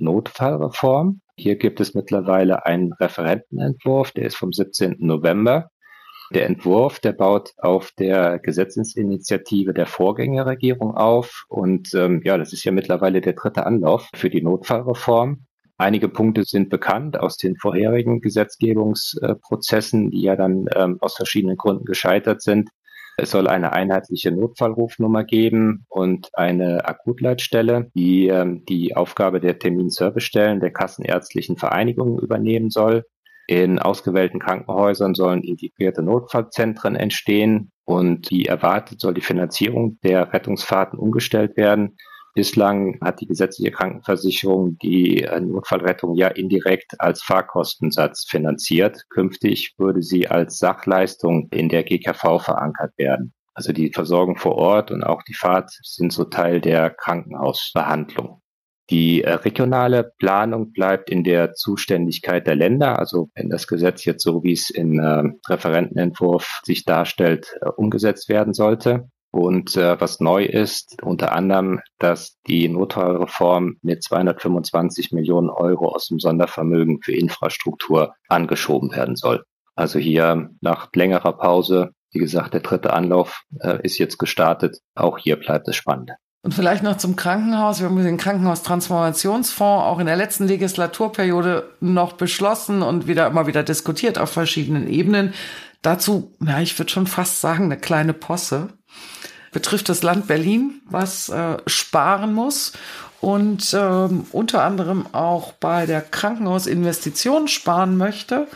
Notfallreform. Hier gibt es mittlerweile einen Referentenentwurf, der ist vom siebzehnten November. Der Entwurf, der baut auf der Gesetzesinitiative der Vorgängerregierung auf. Und ähm, ja, das ist ja mittlerweile der dritte Anlauf für die Notfallreform. Einige Punkte sind bekannt aus den vorherigen Gesetzgebungsprozessen, die ja dann ähm, aus verschiedenen Gründen gescheitert sind. Es soll eine einheitliche Notfallrufnummer geben und eine Akutleitstelle, die ähm, die Aufgabe der Terminservicestellen der kassenärztlichen Vereinigungen übernehmen soll. In ausgewählten Krankenhäusern sollen integrierte Notfallzentren entstehen und wie erwartet soll die Finanzierung der Rettungsfahrten umgestellt werden. Bislang hat die gesetzliche Krankenversicherung die Notfallrettung ja indirekt als Fahrkostensatz finanziert. Künftig würde sie als Sachleistung in der G K V verankert werden. Also die Versorgung vor Ort und auch die Fahrt sind so Teil der Krankenhausbehandlung. Die regionale Planung bleibt in der Zuständigkeit der Länder. Also wenn das Gesetz jetzt so, wie es im äh, Referentenentwurf sich darstellt, äh, umgesetzt werden sollte. Und äh, was neu ist, unter anderem, dass die Notfallreform mit zweihundertfünfundzwanzig Millionen Euro aus dem Sondervermögen für Infrastruktur angeschoben werden soll. Also hier nach längerer Pause, wie gesagt, der dritte Anlauf äh, ist jetzt gestartet. Auch hier bleibt es spannend. Und vielleicht noch zum Krankenhaus. Wir haben den Krankenhaustransformationsfonds auch in der letzten Legislaturperiode noch beschlossen und wieder immer wieder diskutiert auf verschiedenen Ebenen. Dazu, ja, ich würde schon fast sagen, eine kleine Posse. Betrifft das Land Berlin, was äh, sparen muss und ähm, unter anderem auch bei der Krankenhausinvestition sparen möchte.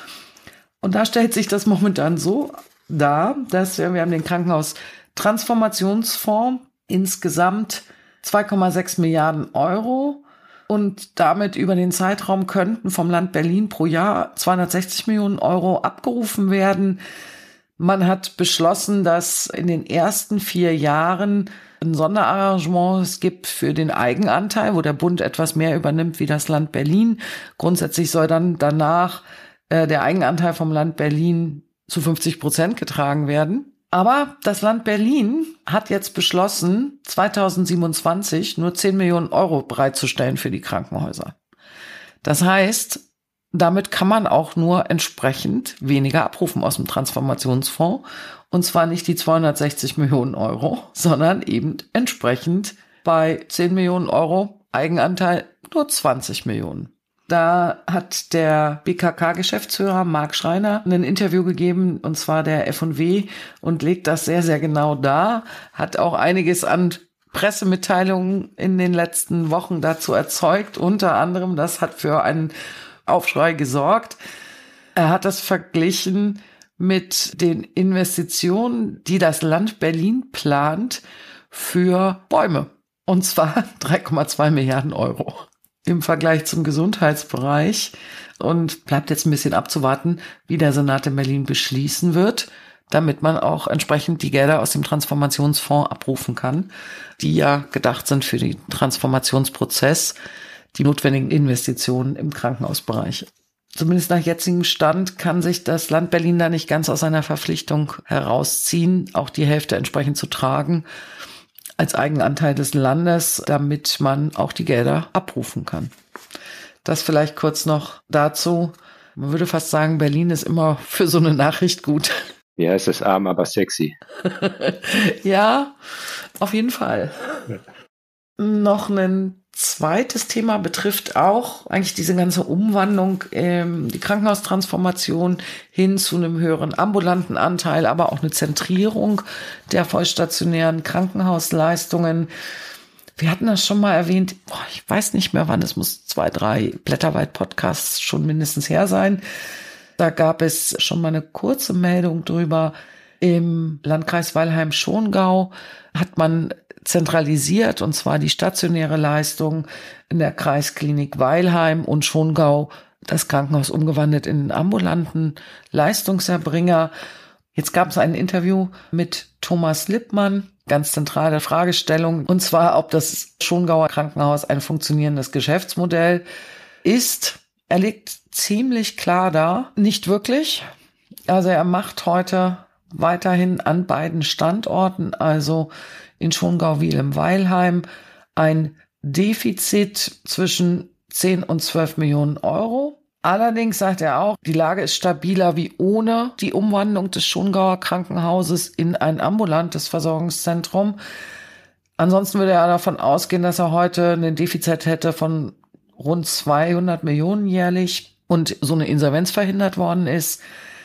Und da stellt sich das momentan so dar, dass wir, wir haben den Krankenhaustransformationsfonds, insgesamt zwei Komma sechs Milliarden Euro und damit über den Zeitraum könnten vom Land Berlin pro Jahr zweihundertsechzig Millionen Euro abgerufen werden. Man hat beschlossen, dass in den ersten vier Jahren ein Sonderarrangement es gibt für den Eigenanteil, wo der Bund etwas mehr übernimmt wie das Land Berlin. Grundsätzlich soll dann danach äh, der Eigenanteil vom Land Berlin zu fünfzig Prozent getragen werden. Aber das Land Berlin hat jetzt beschlossen, zweitausendsiebenundzwanzig nur zehn Millionen Euro bereitzustellen für die Krankenhäuser. Das heißt, damit kann man auch nur entsprechend weniger abrufen aus dem Transformationsfonds. Und zwar nicht die zweihundertsechzig Millionen Euro, sondern eben entsprechend bei zehn Millionen Euro Eigenanteil nur zwanzig Millionen. Da hat der B K K-Geschäftsführer Marc Schreiner ein Interview gegeben, und zwar der F und W, und legt das sehr, sehr genau dar. Hat auch einiges an Pressemitteilungen in den letzten Wochen dazu erzeugt. Unter anderem, das hat für einen Aufschrei gesorgt. Er hat das verglichen mit den Investitionen, die das Land Berlin plant für Bäume. Und zwar drei Komma zwei Milliarden Euro. Im Vergleich zum Gesundheitsbereich, und bleibt jetzt ein bisschen abzuwarten, wie der Senat in Berlin beschließen wird, damit man auch entsprechend die Gelder aus dem Transformationsfonds abrufen kann, die ja gedacht sind für den Transformationsprozess, die notwendigen Investitionen im Krankenhausbereich. Zumindest nach jetzigem Stand kann sich das Land Berlin da nicht ganz aus seiner Verpflichtung herausziehen, auch die Hälfte entsprechend zu tragen als Eigenanteil des Landes, damit man auch die Gelder abrufen kann. Das vielleicht kurz noch dazu. Man würde fast sagen, Berlin ist immer für so eine Nachricht gut. Ja, es ist arm, aber sexy. Ja, auf jeden Fall. Ja. Noch ein zweites Thema betrifft auch eigentlich diese ganze Umwandlung, ähm, die Krankenhaustransformation hin zu einem höheren ambulanten Anteil, aber auch eine Zentrierung der vollstationären Krankenhausleistungen. Wir hatten das schon mal erwähnt, boah, ich weiß nicht mehr wann, es muss zwei, drei Blätterweit-Podcasts schon mindestens her sein. Da gab es schon mal eine kurze Meldung drüber. Im Landkreis Weilheim-Schongau hat man zentralisiert, und zwar die stationäre Leistung in der Kreisklinik Weilheim und Schongau, das Krankenhaus umgewandelt in einen ambulanten Leistungserbringer. Jetzt gab es ein Interview mit Thomas Lippmann, ganz zentrale Fragestellung, und zwar, ob das Schongauer Krankenhaus ein funktionierendes Geschäftsmodell ist. Er legt ziemlich klar dar, nicht wirklich. Also er macht heute weiterhin an beiden Standorten, also in Schongau wie in Weilheim, ein Defizit zwischen zehn und zwölf Millionen Euro. Allerdings sagt er auch, die Lage ist stabiler wie ohne die Umwandlung des Schongauer Krankenhauses in ein ambulantes Versorgungszentrum. Ansonsten würde er davon ausgehen, dass er heute ein Defizit hätte von rund zweihundert Millionen jährlich und so eine Insolvenz verhindert worden ist.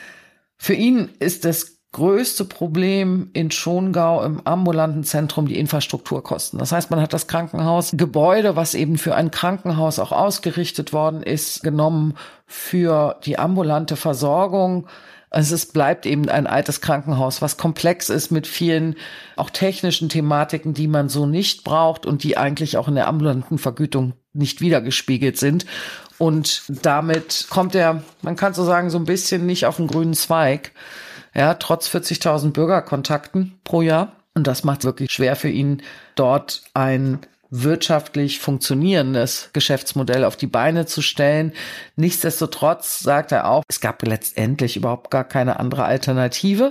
Für ihn ist das größte Problem in Schongau im ambulanten Zentrum die Infrastrukturkosten. Das heißt, man hat das Krankenhausgebäude, was eben für ein Krankenhaus auch ausgerichtet worden ist, genommen für die ambulante Versorgung. Also es bleibt eben ein altes Krankenhaus, was komplex ist mit vielen auch technischen Thematiken, die man so nicht braucht und die eigentlich auch in der ambulanten Vergütung nicht wiedergespiegelt sind. Und damit kommt er, man kann so sagen, so ein bisschen nicht auf den grünen Zweig. Ja, trotz vierzigtausend Bürgerkontakten pro Jahr. Und das macht es wirklich schwer für ihn, dort ein wirtschaftlich funktionierendes Geschäftsmodell auf die Beine zu stellen. Nichtsdestotrotz sagt er auch, es gab letztendlich überhaupt gar keine andere Alternative.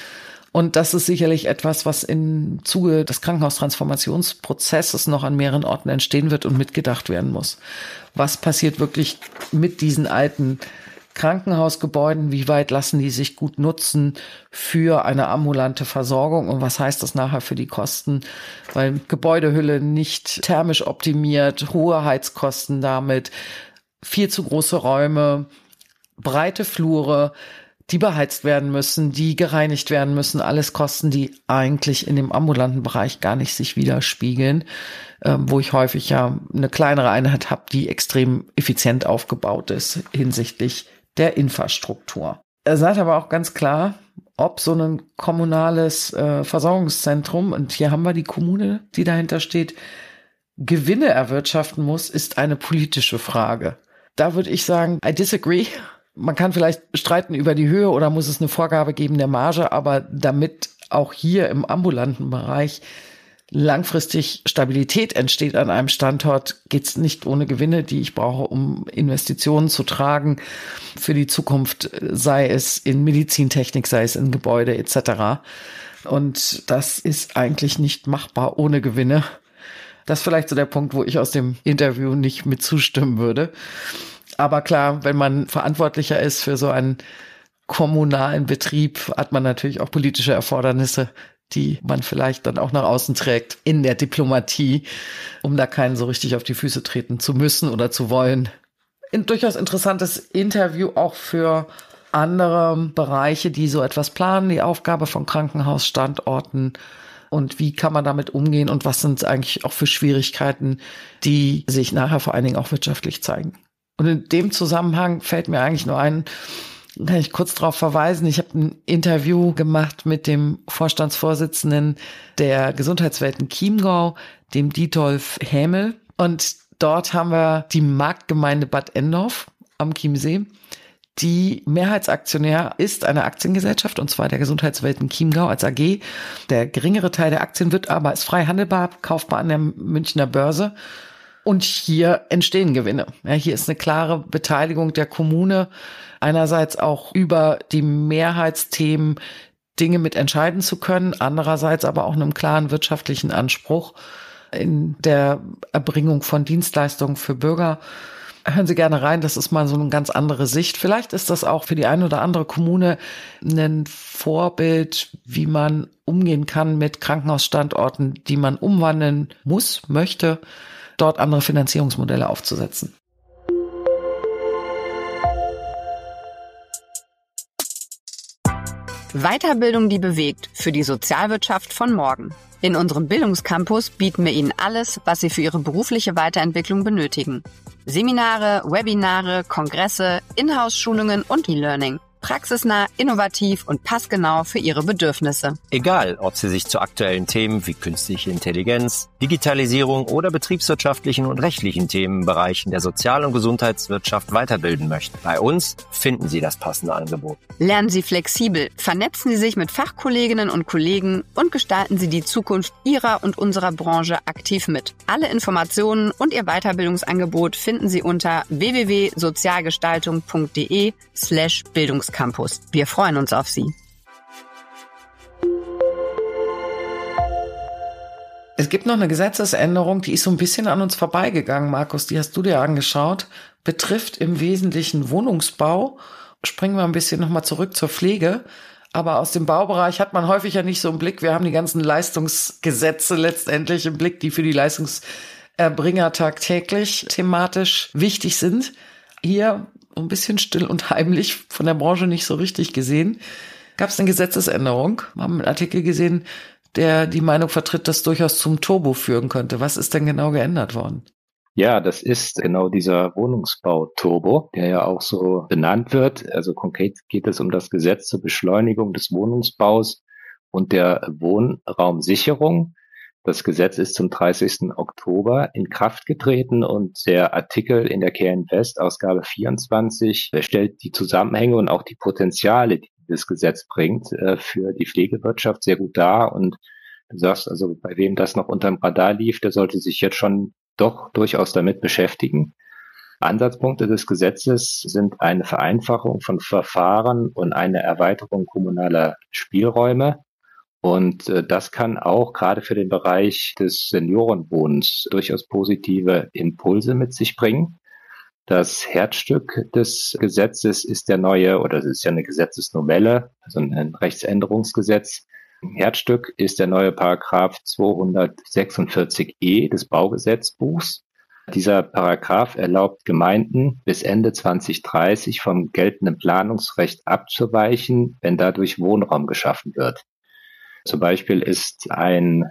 Und das ist sicherlich etwas, was im Zuge des Krankenhaustransformationsprozesses noch an mehreren Orten entstehen wird und mitgedacht werden muss. Was passiert wirklich mit diesen alten Krankenhausgebäuden, wie weit lassen die sich gut nutzen für eine ambulante Versorgung und was heißt das nachher für die Kosten, weil Gebäudehülle nicht thermisch optimiert, hohe Heizkosten damit, viel zu große Räume, breite Flure, die beheizt werden müssen, die gereinigt werden müssen, alles Kosten, die eigentlich in dem ambulanten Bereich gar nicht sich widerspiegeln, äh, wo ich häufig ja eine kleinere Einheit habe, die extrem effizient aufgebaut ist hinsichtlich der Infrastruktur. Er sagt aber auch ganz klar, ob so ein kommunales äh, Versorgungszentrum, und hier haben wir die Kommune, die dahinter steht, Gewinne erwirtschaften muss, ist eine politische Frage. Da würde ich sagen, I disagree. Man kann vielleicht streiten über die Höhe oder muss es eine Vorgabe geben der Marge, aber damit auch hier im ambulanten Bereich langfristig Stabilität entsteht an einem Standort, geht's nicht ohne Gewinne, die ich brauche, um Investitionen zu tragen für die Zukunft, sei es in Medizintechnik, sei es in Gebäude et cetera. Und das ist eigentlich nicht machbar ohne Gewinne. Das ist vielleicht so der Punkt, wo ich aus dem Interview nicht mit zustimmen würde. Aber klar, wenn man verantwortlicher ist für so einen kommunalen Betrieb, hat man natürlich auch politische Erfordernisse, die man vielleicht dann auch nach außen trägt in der Diplomatie, um da keinen so richtig auf die Füße treten zu müssen oder zu wollen. Ein durchaus interessantes Interview auch für andere Bereiche, die so etwas planen, die Aufgabe von Krankenhausstandorten und wie kann man damit umgehen und was sind eigentlich auch für Schwierigkeiten, die sich nachher vor allen Dingen auch wirtschaftlich zeigen. Und in dem Zusammenhang fällt mir eigentlich nur ein, kann ich kurz darauf verweisen, ich habe ein Interview gemacht mit dem Vorstandsvorsitzenden der Gesundheitswelten Chiemgau, dem Dietolf Hämel. Und dort haben wir die Marktgemeinde Bad Endorf am Chiemsee, die Mehrheitsaktionär ist eine Aktiengesellschaft, und zwar der Gesundheitswelten Chiemgau als A G. Der geringere Teil der Aktien wird aber als frei handelbar, kaufbar an der Münchner Börse. Und hier entstehen Gewinne. Ja, hier ist eine klare Beteiligung der Kommune, einerseits auch über die Mehrheitsthemen Dinge mit entscheiden zu können, andererseits aber auch einem klaren wirtschaftlichen Anspruch in der Erbringung von Dienstleistungen für Bürger. Hören Sie gerne rein, das ist mal so eine ganz andere Sicht. Vielleicht ist das auch für die eine oder andere Kommune ein Vorbild, wie man umgehen kann mit Krankenhausstandorten, die man umwandeln muss, möchte, dort andere Finanzierungsmodelle aufzusetzen. Weiterbildung, die bewegt, für die Sozialwirtschaft von morgen. In unserem Bildungscampus bieten wir Ihnen alles, was Sie für Ihre berufliche Weiterentwicklung benötigen. Seminare, Webinare, Kongresse, Inhouse-Schulungen und E-Learning. Praxisnah, innovativ und passgenau für Ihre Bedürfnisse. Egal, ob Sie sich zu aktuellen Themen wie künstliche Intelligenz, Digitalisierung oder betriebswirtschaftlichen und rechtlichen Themenbereichen der Sozial- und Gesundheitswirtschaft weiterbilden möchten. Bei uns finden Sie das passende Angebot. Lernen Sie flexibel, vernetzen Sie sich mit Fachkolleginnen und Kollegen und gestalten Sie die Zukunft Ihrer und unserer Branche aktiv mit. Alle Informationen und Ihr Weiterbildungsangebot finden Sie unter w w w punkt sozialgestaltung punkt d e slash Bildungscampus. Wir freuen uns auf Sie. Es gibt noch eine Gesetzesänderung, die ist so ein bisschen an uns vorbeigegangen, Markus, die hast du dir angeschaut, betrifft im Wesentlichen Wohnungsbau. Springen wir ein bisschen nochmal zurück zur Pflege. Aber aus dem Baubereich hat man häufig ja nicht so im Blick. Wir haben die ganzen Leistungsgesetze letztendlich im Blick, die für die Leistungserbringer tagtäglich thematisch wichtig sind. Hier ein bisschen still und heimlich, von der Branche nicht so richtig gesehen. Gab es eine Gesetzesänderung? Wir haben einen Artikel gesehen, der die Meinung vertritt, dass durchaus zum Turbo führen könnte. Was ist denn genau geändert worden? Ja, das ist genau dieser Wohnungsbau-Turbo, der ja auch so benannt wird. Also konkret geht es um das Gesetz zur Beschleunigung des Wohnungsbaus und der Wohnraumsicherung. Das Gesetz ist zum dreißigsten Oktober in Kraft getreten und der Artikel in der Care Invest, Ausgabe vierundzwanzig, stellt die Zusammenhänge und auch die Potenziale, die dieses Gesetz bringt, für die Pflegewirtschaft sehr gut dar. Und du sagst also, bei wem das noch unterm Radar lief, der sollte sich jetzt schon doch durchaus damit beschäftigen. Ansatzpunkte des Gesetzes sind eine Vereinfachung von Verfahren und eine Erweiterung kommunaler Spielräume. Und äh, das kann auch gerade für den Bereich des Seniorenwohnens durchaus positive Impulse mit sich bringen. Das Herzstück des Gesetzes ist der neue, oder es ist ja eine Gesetzesnovelle, also ein Rechtsänderungsgesetz. Herzstück ist der neue Paragraph zweihundertsechsundvierzig e des Baugesetzbuchs. Dieser Paragraph erlaubt Gemeinden bis Ende zwanzig dreißig vom geltenden Planungsrecht abzuweichen, wenn dadurch Wohnraum geschaffen wird. Zum Beispiel ist ein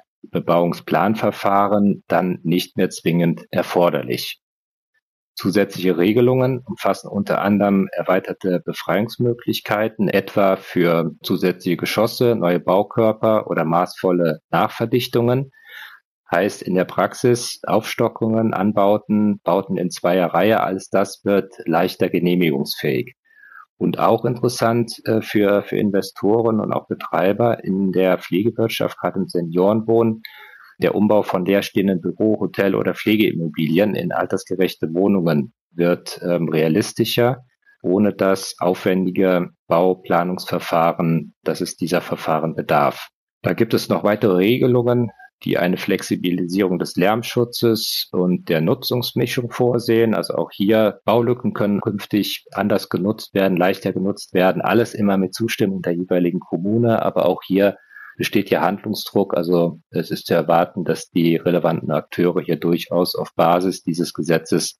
Bebauungsplanverfahren dann nicht mehr zwingend erforderlich. Zusätzliche Regelungen umfassen unter anderem erweiterte Befreiungsmöglichkeiten, etwa für zusätzliche Geschosse, neue Baukörper oder maßvolle Nachverdichtungen. Heißt in der Praxis Aufstockungen, Anbauten, Bauten in zweier Reihe, alles das wird leichter genehmigungsfähig. Und auch interessant äh, für, für Investoren und auch Betreiber in der Pflegewirtschaft, gerade im Seniorenwohnen, der Umbau von leerstehenden Büro-, Hotel- oder Pflegeimmobilien in altersgerechte Wohnungen wird ähm, realistischer, ohne das aufwendige Bauplanungsverfahren, dass es dieser Verfahren bedarf. Da gibt es noch weitere Regelungen, die eine Flexibilisierung des Lärmschutzes und der Nutzungsmischung vorsehen. Also auch hier, Baulücken können künftig anders genutzt werden, leichter genutzt werden. Alles immer mit Zustimmung der jeweiligen Kommune, aber auch hier besteht hier Handlungsdruck. Also es ist zu erwarten, dass die relevanten Akteure hier durchaus auf Basis dieses Gesetzes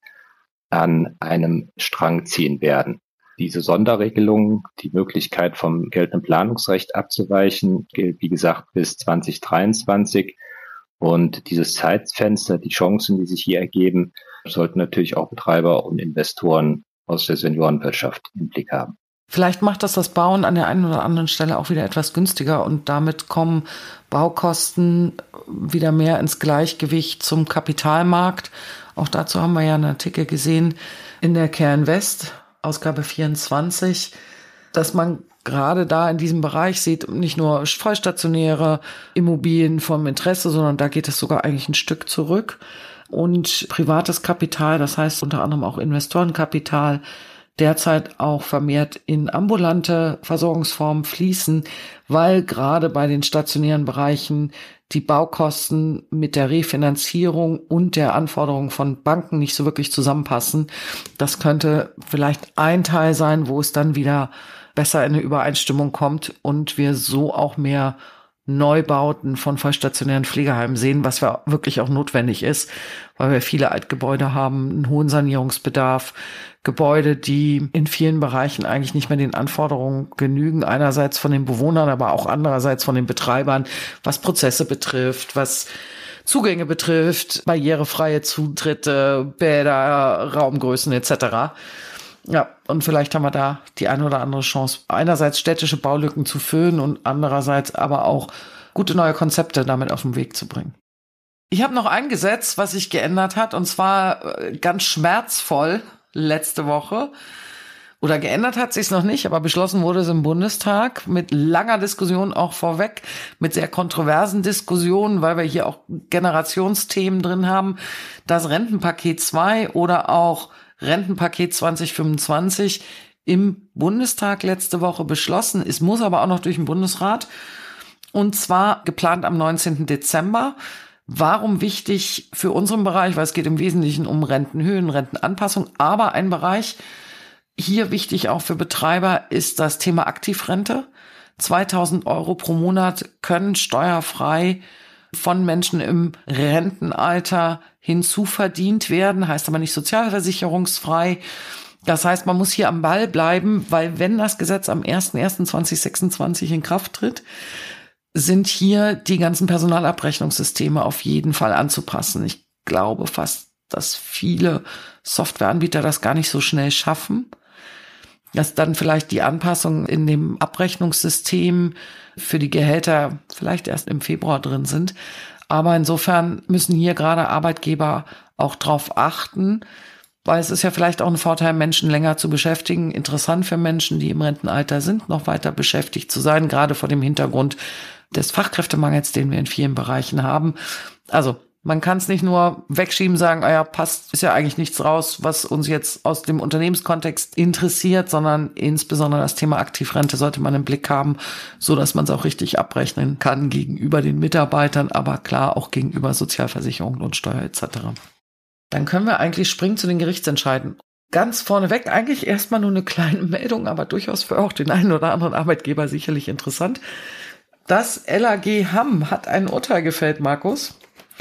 an einem Strang ziehen werden. Diese Sonderregelung, die Möglichkeit vom geltenden Planungsrecht abzuweichen, gilt wie gesagt bis zwanzig dreiundzwanzig. Und dieses Zeitfenster, die Chancen, die sich hier ergeben, sollten natürlich auch Betreiber und Investoren aus der Seniorenwirtschaft im Blick haben. Vielleicht macht das das Bauen an der einen oder anderen Stelle auch wieder etwas günstiger und damit kommen Baukosten wieder mehr ins Gleichgewicht zum Kapitalmarkt. Auch dazu haben wir ja einen Artikel gesehen in der Care Invest, Ausgabe vierundzwanzig, dass man gerade da in diesem Bereich sieht, nicht nur vollstationäre Immobilien vom Interesse, sondern da geht es sogar eigentlich ein Stück zurück. Und privates Kapital, das heißt unter anderem auch Investorenkapital, derzeit auch vermehrt in ambulante Versorgungsformen fließen, weil gerade bei den stationären Bereichen die Baukosten mit der Refinanzierung und der Anforderung von Banken nicht so wirklich zusammenpassen. Das könnte vielleicht ein Teil sein, wo es dann wieder besser in eine Übereinstimmung kommt und wir so auch mehr Neubauten von vollstationären Pflegeheimen sehen, was ja wirklich auch notwendig ist, weil wir viele Altgebäude haben, einen hohen Sanierungsbedarf, Gebäude, die in vielen Bereichen eigentlich nicht mehr den Anforderungen genügen, einerseits von den Bewohnern, aber auch andererseits von den Betreibern, was Prozesse betrifft, was Zugänge betrifft, barrierefreie Zutritte, Bäder, Raumgrößen et cetera. Ja, und vielleicht haben wir da die eine oder andere Chance, einerseits städtische Baulücken zu füllen und andererseits aber auch gute neue Konzepte damit auf den Weg zu bringen. Ich habe noch ein Gesetz, was sich geändert hat, und zwar ganz schmerzvoll letzte Woche. Oder geändert hat sich es noch nicht, aber beschlossen wurde es im Bundestag mit langer Diskussion auch vorweg, mit sehr kontroversen Diskussionen, weil wir hier auch Generationsthemen drin haben. Das Rentenpaket zwei oder auch Rentenpaket zwanzig fünfundzwanzig im Bundestag letzte Woche beschlossen. Es muss aber auch noch durch den Bundesrat. Und zwar geplant am neunzehnten Dezember. Warum wichtig für unseren Bereich? Weil es geht im Wesentlichen um Rentenhöhen, Rentenanpassung, aber ein Bereich, hier wichtig auch für Betreiber, ist das Thema Aktivrente. zweitausend Euro pro Monat können steuerfrei von Menschen im Rentenalter hinzuverdient werden, heißt aber nicht sozialversicherungsfrei. Das heißt, man muss hier am Ball bleiben, weil wenn das Gesetz am erster erster zweitausendsechsundzwanzig in Kraft tritt, sind hier die ganzen Personalabrechnungssysteme auf jeden Fall anzupassen. Ich glaube fast, dass viele Softwareanbieter das gar nicht so schnell schaffen, dass dann vielleicht die Anpassungen in dem Abrechnungssystem für die Gehälter vielleicht erst im Februar drin sind. Aber insofern müssen hier gerade Arbeitgeber auch drauf achten, weil es ist ja vielleicht auch ein Vorteil, Menschen länger zu beschäftigen. Interessant für Menschen, die im Rentenalter sind, noch weiter beschäftigt zu sein, gerade vor dem Hintergrund des Fachkräftemangels, den wir in vielen Bereichen haben. Also man kann es nicht nur wegschieben, sagen, ah ja, passt, ist ja eigentlich nichts raus, was uns jetzt aus dem Unternehmenskontext interessiert, sondern insbesondere das Thema Aktivrente sollte man im Blick haben, so dass man es auch richtig abrechnen kann gegenüber den Mitarbeitern, aber klar auch gegenüber Sozialversicherungen und Steuer et cetera. Dann können wir eigentlich springen zu den Gerichtsentscheiden. Ganz vorneweg eigentlich erstmal nur eine kleine Meldung, aber durchaus für auch den einen oder anderen Arbeitgeber sicherlich interessant. Das L A G Hamm hat ein Urteil gefällt, Markus,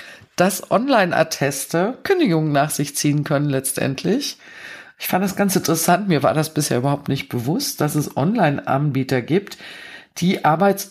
dass Online-Atteste Kündigungen nach sich ziehen können letztendlich. Ich fand das ganz interessant. Mir war das bisher überhaupt nicht bewusst, dass es Online-Anbieter gibt, die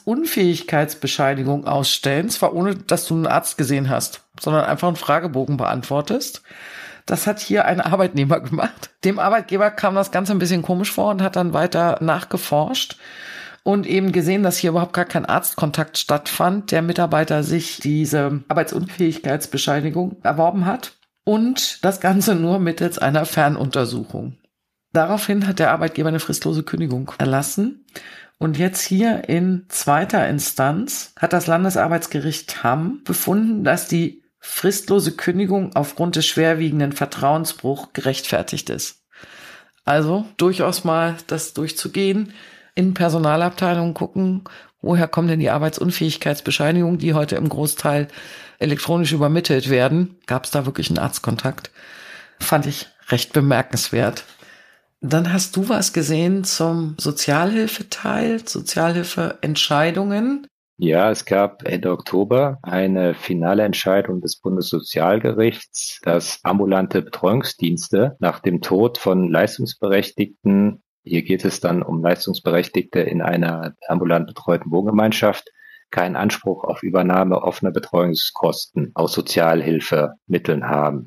Arbeitsunfähigkeitsbescheinigung ausstellen, zwar ohne, dass du einen Arzt gesehen hast, sondern einfach einen Fragebogen beantwortest. Das hat hier ein Arbeitnehmer gemacht. Dem Arbeitgeber kam das Ganze ein bisschen komisch vor und hat dann weiter nachgeforscht und eben gesehen, dass hier überhaupt gar kein Arztkontakt stattfand. Der Mitarbeiter sich diese Arbeitsunfähigkeitsbescheinigung erworben hat und das Ganze nur mittels einer Fernuntersuchung. Daraufhin hat der Arbeitgeber eine fristlose Kündigung erlassen. Und jetzt hier in zweiter Instanz hat das Landesarbeitsgericht Hamm befunden, dass die fristlose Kündigung aufgrund des schwerwiegenden Vertrauensbruchs gerechtfertigt ist. Also durchaus mal das durchzugehen, in Personalabteilungen gucken, woher kommen denn die Arbeitsunfähigkeitsbescheinigungen, die heute im Großteil elektronisch übermittelt werden. Gab es da wirklich einen Arztkontakt? Fand ich recht bemerkenswert. Dann hast du was gesehen zum Sozialhilfeteil, Sozialhilfeentscheidungen. Ja, es gab Ende Oktober eine finale Entscheidung des Bundessozialgerichts, dass ambulante Betreuungsdienste nach dem Tod von Leistungsberechtigten, hier geht es dann um Leistungsberechtigte in einer ambulant betreuten Wohngemeinschaft, keinen Anspruch auf Übernahme offener Betreuungskosten aus Sozialhilfemitteln haben.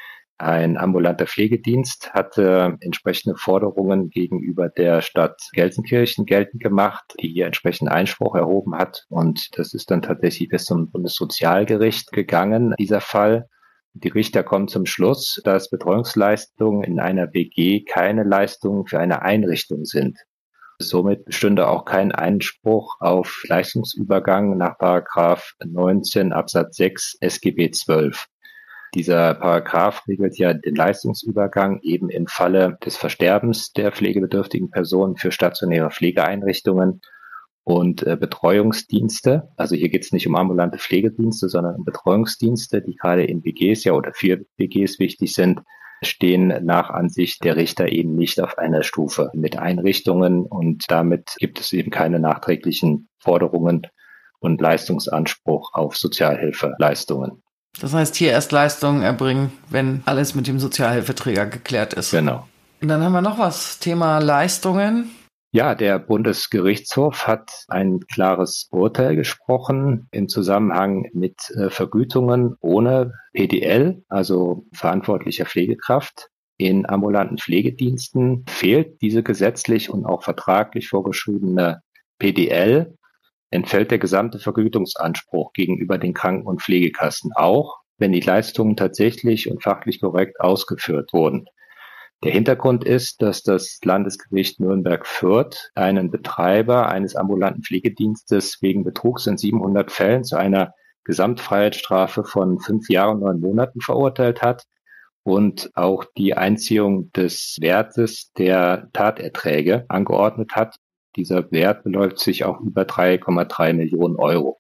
Ein ambulanter Pflegedienst hatte entsprechende Forderungen gegenüber der Stadt Gelsenkirchen geltend gemacht, die hier entsprechend Einspruch erhoben hat. Und das ist dann tatsächlich bis zum Bundessozialgericht gegangen, dieser Fall. Die Richter kommen zum Schluss, dass Betreuungsleistungen in einer W G keine Leistungen für eine Einrichtung sind. Somit bestünde auch kein Einspruch auf Leistungsübergang nach Paragraph neunzehn Absatz sechs S G B zwölf. Dieser Paragraph regelt ja den Leistungsübergang eben im Falle des Versterbens der pflegebedürftigen Personen für stationäre Pflegeeinrichtungen und äh, Betreuungsdienste. Also hier geht es nicht um ambulante Pflegedienste, sondern um Betreuungsdienste, die gerade in W Gs ja oder für W Gs wichtig sind, stehen nach Ansicht der Richter eben nicht auf einer Stufe mit Einrichtungen und damit gibt es eben keine nachträglichen Forderungen und Leistungsanspruch auf Sozialhilfeleistungen. Das heißt, hier erst Leistungen erbringen, wenn alles mit dem Sozialhilfeträger geklärt ist. Genau. Und dann haben wir noch was, Thema Leistungen. Ja, der Bundesgerichtshof hat ein klares Urteil gesprochen im Zusammenhang mit äh, Vergütungen ohne P D L, also verantwortlicher Pflegekraft. In ambulanten Pflegediensten fehlt diese gesetzlich und auch vertraglich vorgeschriebene P D L. Entfällt der gesamte Vergütungsanspruch gegenüber den Kranken- und Pflegekassen, auch wenn die Leistungen tatsächlich und fachlich korrekt ausgeführt wurden. Der Hintergrund ist, dass das Landesgericht Nürnberg-Fürth einen Betreiber eines ambulanten Pflegedienstes wegen Betrugs in siebenhundert Fällen zu einer Gesamtfreiheitsstrafe von fünf Jahren und neun Monaten verurteilt hat und auch die Einziehung des Wertes der Taterträge angeordnet hat. Dieser Wert beläuft sich auf über drei Komma drei Millionen Euro.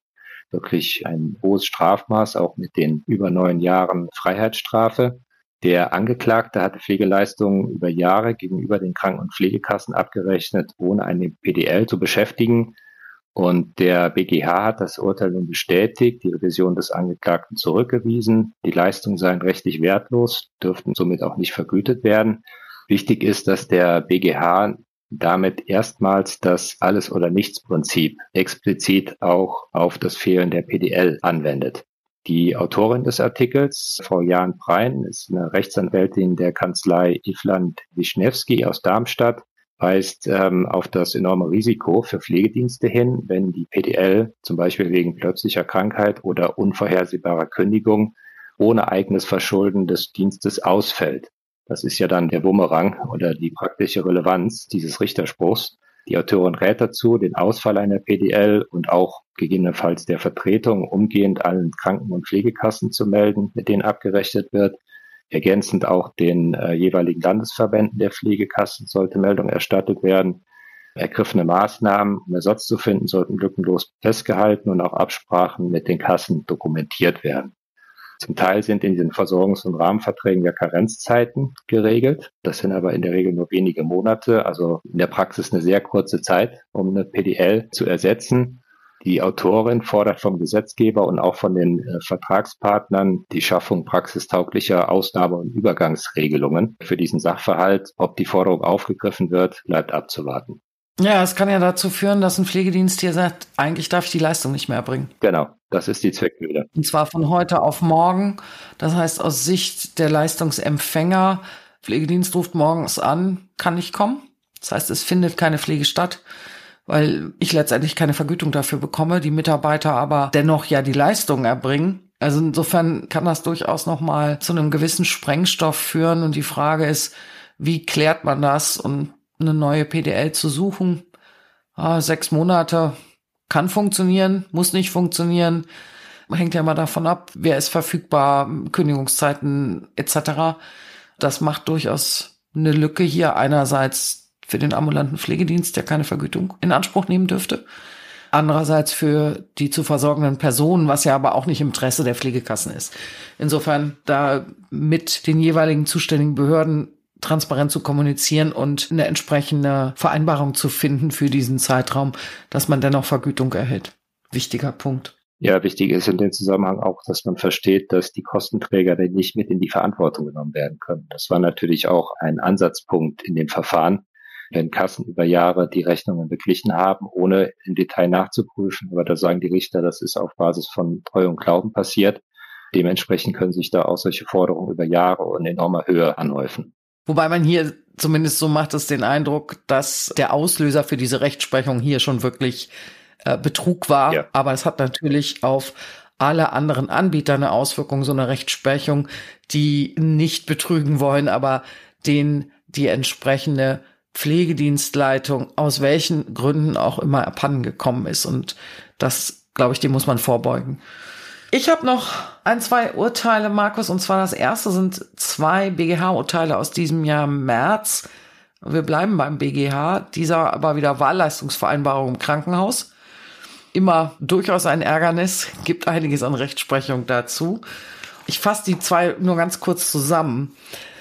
wirklich ein hohes Strafmaß, auch mit den über neun Jahren Freiheitsstrafe. Der Angeklagte hatte Pflegeleistungen über Jahre gegenüber den Kranken- und Pflegekassen abgerechnet, ohne eine P D L zu beschäftigen. Und der B G H hat das Urteil nun bestätigt, die Revision des Angeklagten zurückgewiesen. Die Leistungen seien rechtlich wertlos, dürften somit auch nicht vergütet werden. Wichtig ist, dass der B G H damit erstmals das Alles-oder-Nichts-Prinzip explizit auch auf das Fehlen der P D L anwendet. Die Autorin des Artikels, Frau Jan Prein, ist eine Rechtsanwältin der Kanzlei Iffland-Wischnewski aus Darmstadt, weist ähm, auf das enorme Risiko für Pflegedienste hin, wenn die P D L zum Beispiel wegen plötzlicher Krankheit oder unvorhersehbarer Kündigung ohne eigenes Verschulden des Dienstes ausfällt. Das ist ja dann der Bumerang oder die praktische Relevanz dieses Richterspruchs. Die Autorin rät dazu, den Ausfall einer P D L und auch gegebenenfalls der Vertretung umgehend allen Kranken- und Pflegekassen zu melden, mit denen abgerechnet wird. Ergänzend auch den äh, jeweiligen Landesverbänden der Pflegekassen sollte Meldung erstattet werden. Ergriffene Maßnahmen, um Ersatz zu finden, sollten lückenlos festgehalten und auch Absprachen mit den Kassen dokumentiert werden. Zum Teil sind in den Versorgungs- und Rahmenverträgen ja Karenzzeiten geregelt. Das sind aber in der Regel nur wenige Monate, also in der Praxis eine sehr kurze Zeit, um eine P D L zu ersetzen. Die Autorin fordert vom Gesetzgeber und auch von den äh, Vertragspartnern die Schaffung praxistauglicher Ausnahme- und Übergangsregelungen für diesen Sachverhalt. Ob die Forderung aufgegriffen wird, bleibt abzuwarten. Ja, es kann ja dazu führen, dass ein Pflegedienst hier sagt, eigentlich darf ich die Leistung nicht mehr erbringen. Genau, das ist die Zwickmühle. Und zwar von heute auf morgen. Das heißt, aus Sicht der Leistungsempfänger, Pflegedienst ruft morgens an, kann nicht kommen. Das heißt, es findet keine Pflege statt, weil ich letztendlich keine Vergütung dafür bekomme, die Mitarbeiter aber dennoch ja die Leistung erbringen. Also insofern kann das durchaus nochmal zu einem gewissen Sprengstoff führen. Und die Frage ist, wie klärt man das? Und eine neue P D L zu suchen, ah, sechs Monate kann funktionieren, muss nicht funktionieren. Hängt ja mal davon ab, wer ist verfügbar, Kündigungszeiten et cetera. Das macht durchaus eine Lücke hier einerseits für den ambulanten Pflegedienst, der keine Vergütung in Anspruch nehmen dürfte. Andererseits für die zu versorgenden Personen, was ja aber auch nicht im Interesse der Pflegekassen ist. Insofern da mit den jeweiligen zuständigen Behörden transparent zu kommunizieren und eine entsprechende Vereinbarung zu finden für diesen Zeitraum, dass man dennoch Vergütung erhält. Wichtiger Punkt. Ja, wichtig ist in dem Zusammenhang auch, dass man versteht, dass die Kostenträger dann nicht mit in die Verantwortung genommen werden können. Das war natürlich auch ein Ansatzpunkt in dem Verfahren, wenn Kassen über Jahre die Rechnungen beglichen haben, ohne im Detail nachzuprüfen. Aber da sagen die Richter, das ist auf Basis von Treu und Glauben passiert. Dementsprechend können sich da auch solche Forderungen über Jahre und in enormer Höhe anhäufen. Wobei man hier zumindest so macht es den Eindruck, dass der Auslöser für diese Rechtsprechung hier schon wirklich äh, Betrug war. Ja. Aber es hat natürlich auf alle anderen Anbieter eine Auswirkung, so eine Rechtsprechung, die nicht betrügen wollen, aber denen die entsprechende Pflegedienstleitung aus welchen Gründen auch immer abhanden gekommen ist. Und das, glaube ich, dem muss man vorbeugen. Ich habe noch ein, zwei Urteile, Markus, und zwar das erste sind zwei B G H-Urteile aus diesem Jahr im März. Wir bleiben beim B G H. Dieser aber wieder Wahlleistungsvereinbarung im Krankenhaus. Immer durchaus ein Ärgernis, gibt einiges an Rechtsprechung dazu. Ich fasse die zwei nur ganz kurz zusammen.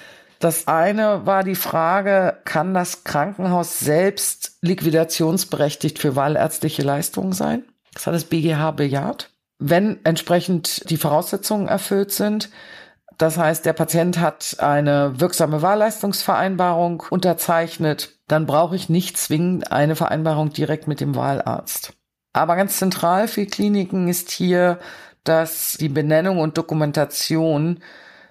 Das eine war die Frage, kann das Krankenhaus selbst liquidationsberechtigt für wahlärztliche Leistungen sein? Das hat das B G H bejaht. Wenn entsprechend die Voraussetzungen erfüllt sind, das heißt, der Patient hat eine wirksame Wahlleistungsvereinbarung unterzeichnet, dann brauche ich nicht zwingend eine Vereinbarung direkt mit dem Wahlarzt. Aber ganz zentral für Kliniken ist hier, dass die Benennung und Dokumentation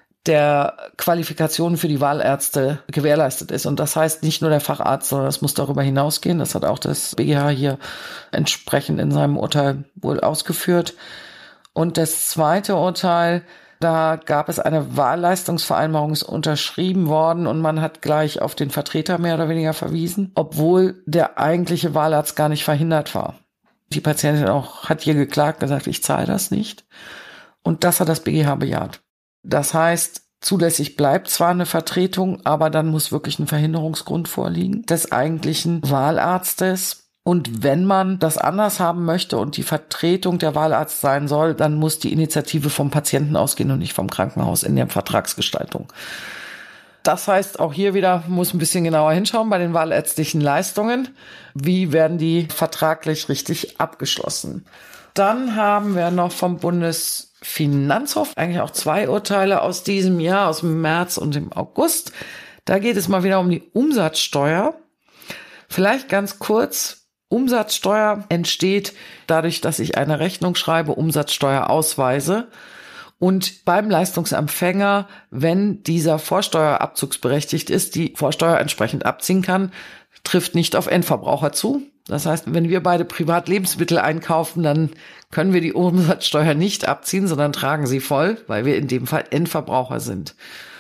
der Qualifikation für die Wahlärzte gewährleistet ist. Und das heißt nicht nur der Facharzt, sondern das muss darüber hinausgehen. Das hat auch das B G H hier entsprechend in seinem Urteil wohl ausgeführt. Und das zweite Urteil, da gab es eine Wahlleistungsvereinbarung, ist unterschrieben worden und man hat gleich auf den Vertreter mehr oder weniger verwiesen, obwohl der eigentliche Wahlarzt gar nicht verhindert war. Die Patientin auch hat hier geklagt, gesagt, ich zahle das nicht. Und das hat das B G H bejaht. Das heißt, zulässig bleibt zwar eine Vertretung, aber dann muss wirklich ein Verhinderungsgrund vorliegen des eigentlichen Wahlarztes. Und wenn man das anders haben möchte und die Vertretung der Wahlarzt sein soll, dann muss die Initiative vom Patienten ausgehen und nicht vom Krankenhaus in der Vertragsgestaltung. Das heißt, auch hier wieder muss ein bisschen genauer hinschauen bei den wahlärztlichen Leistungen. Wie werden die vertraglich richtig abgeschlossen? Dann haben wir noch vom Bundesfinanzhof eigentlich auch zwei Urteile aus diesem Jahr, aus dem März und dem August. Da geht es mal wieder um die Umsatzsteuer. Vielleicht ganz kurz. Umsatzsteuer entsteht dadurch, dass ich eine Rechnung schreibe, Umsatzsteuer ausweise und beim Leistungsempfänger, wenn dieser vorsteuerabzugsberechtigt ist, die Vorsteuer entsprechend abziehen kann, trifft nicht auf Endverbraucher zu. Das heißt, wenn wir beide privat Lebensmittel einkaufen, dann können wir die Umsatzsteuer nicht abziehen, sondern tragen sie voll, weil wir in dem Fall Endverbraucher sind.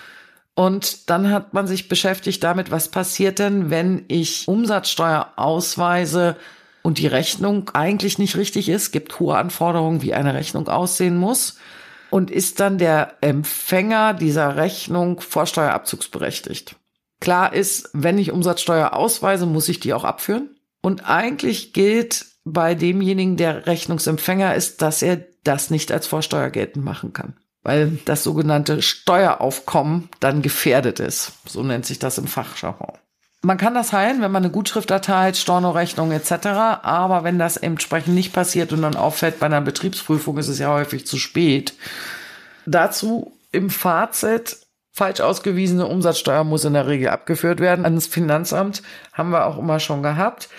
Und dann hat man sich beschäftigt damit, was passiert denn, wenn ich Umsatzsteuer ausweise und die Rechnung eigentlich nicht richtig ist, gibt hohe Anforderungen, wie eine Rechnung aussehen muss, und ist dann der Empfänger dieser Rechnung vorsteuerabzugsberechtigt. Klar ist, wenn ich Umsatzsteuer ausweise, muss ich die auch abführen. Und eigentlich gilt bei demjenigen, der Rechnungsempfänger ist, dass er das nicht als Vorsteuer geltend machen kann, weil das sogenannte Steueraufkommen dann gefährdet ist. So nennt sich das im Fachjargon. Man kann das heilen, wenn man eine Gutschrift erteilt, Stornorechnung et cetera. Aber wenn das entsprechend nicht passiert und dann auffällt bei einer Betriebsprüfung, ist es ja häufig zu spät. Dazu im Fazit: Falsch ausgewiesene Umsatzsteuer muss in der Regel abgeführt werden ans Finanzamt. Haben wir auch immer schon gehabt.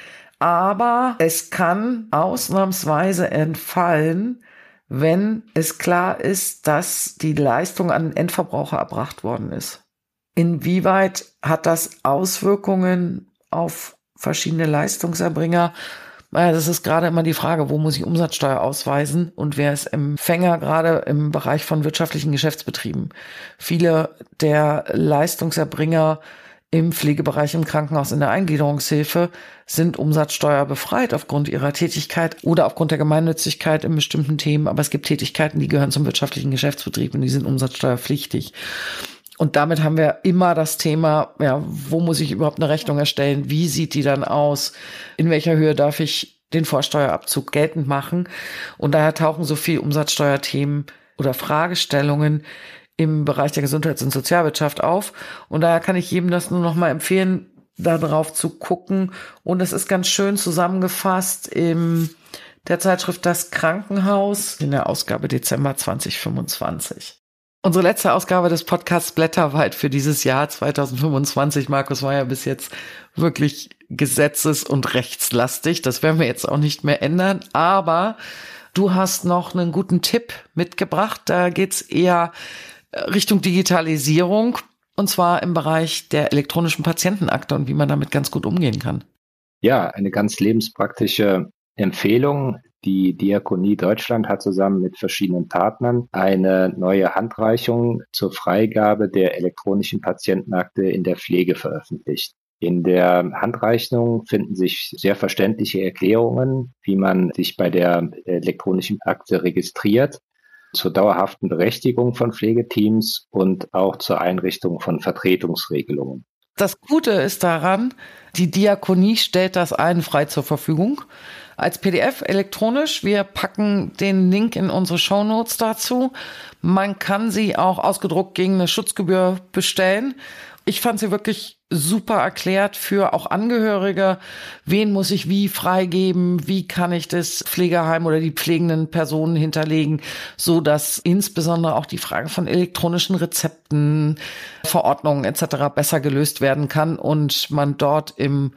Aber es kann ausnahmsweise entfallen, wenn es klar ist, dass die Leistung an den Endverbraucher erbracht worden ist. Inwieweit hat das Auswirkungen auf verschiedene Leistungserbringer? Naja, das ist gerade immer die Frage, wo muss ich Umsatzsteuer ausweisen und wer ist Empfänger, gerade im Bereich von wirtschaftlichen Geschäftsbetrieben. Viele der Leistungserbringer im Pflegebereich, im Krankenhaus, in der Eingliederungshilfe sind umsatzsteuerbefreit aufgrund ihrer Tätigkeit oder aufgrund der Gemeinnützigkeit in bestimmten Themen. Aber es gibt Tätigkeiten, die gehören zum wirtschaftlichen Geschäftsbetrieb und die sind umsatzsteuerpflichtig. Und damit haben wir immer das Thema, ja, wo muss ich überhaupt eine Rechnung erstellen? Wie sieht die dann aus? In welcher Höhe darf ich den Vorsteuerabzug geltend machen? Und daher tauchen so viele Umsatzsteuerthemen oder Fragestellungen im Bereich der Gesundheits- und Sozialwirtschaft auf. Und daher kann ich jedem das nur noch mal empfehlen, da drauf zu gucken. Und es ist ganz schön zusammengefasst in der Zeitschrift Das Krankenhaus in der Ausgabe Dezember zwanzig fünfundzwanzig. Unsere letzte Ausgabe des Podcasts Blätterweit für dieses Jahr zwanzig fünfundzwanzig, Markus, war ja bis jetzt wirklich gesetzes- und rechtslastig. Das werden wir jetzt auch nicht mehr ändern. Aber du hast noch einen guten Tipp mitgebracht. Da geht's eher Richtung Digitalisierung, und zwar im Bereich der elektronischen Patientenakte und wie man damit ganz gut umgehen kann. Ja, eine ganz lebenspraktische Empfehlung. Die Diakonie Deutschland hat zusammen mit verschiedenen Partnern eine neue Handreichung zur Freigabe der elektronischen Patientenakte in der Pflege veröffentlicht. In der Handreichung finden sich sehr verständliche Erklärungen, wie man sich bei der elektronischen Akte registriert, zur dauerhaften Berechtigung von Pflegeteams und auch zur Einrichtung von Vertretungsregelungen. Das Gute ist daran, die Diakonie stellt das allen frei zur Verfügung. Als P D F elektronisch. Wir packen den Link in unsere Shownotes dazu. Man kann sie auch ausgedruckt gegen eine Schutzgebühr bestellen. Ich fand sie wirklich super erklärt für auch Angehörige. Wen muss ich wie freigeben? Wie kann ich das Pflegeheim oder die pflegenden Personen hinterlegen, so dass insbesondere auch die Frage von elektronischen Rezepten, Verordnungen et cetera besser gelöst werden kann und man dort im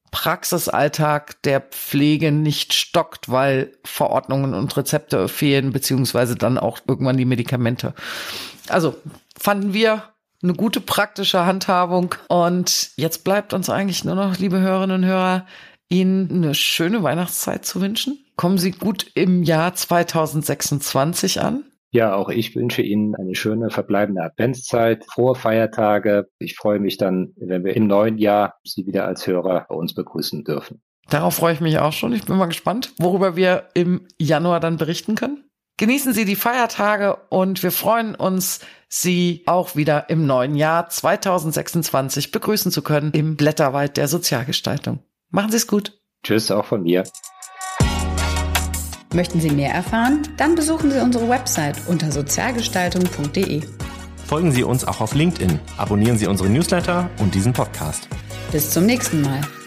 Praxisalltag der Pflege nicht stockt, weil Verordnungen und Rezepte fehlen, beziehungsweise dann auch irgendwann die Medikamente. Also fanden wir eine gute praktische Handhabung. Und jetzt bleibt uns eigentlich nur noch, liebe Hörerinnen und Hörer, Ihnen eine schöne Weihnachtszeit zu wünschen. Kommen Sie gut im Jahr zwanzig sechsundzwanzig an. Ja, auch ich wünsche Ihnen eine schöne verbleibende Adventszeit, frohe Feiertage. Ich freue mich dann, wenn wir im neuen Jahr Sie wieder als Hörer bei uns begrüßen dürfen. Darauf freue ich mich auch schon. Ich bin mal gespannt, worüber wir im Januar dann berichten können. Genießen Sie die Feiertage und wir freuen uns, Sie auch wieder im neuen Jahr zwanzig sechsundzwanzig begrüßen zu können im Blätterwald der Sozialgestaltung. Machen Sie es gut. Tschüss auch von mir. Möchten Sie mehr erfahren? Dann besuchen Sie unsere Website unter sozialgestaltung punkt de. Folgen Sie uns auch auf LinkedIn, abonnieren Sie unsere Newsletter und diesen Podcast. Bis zum nächsten Mal.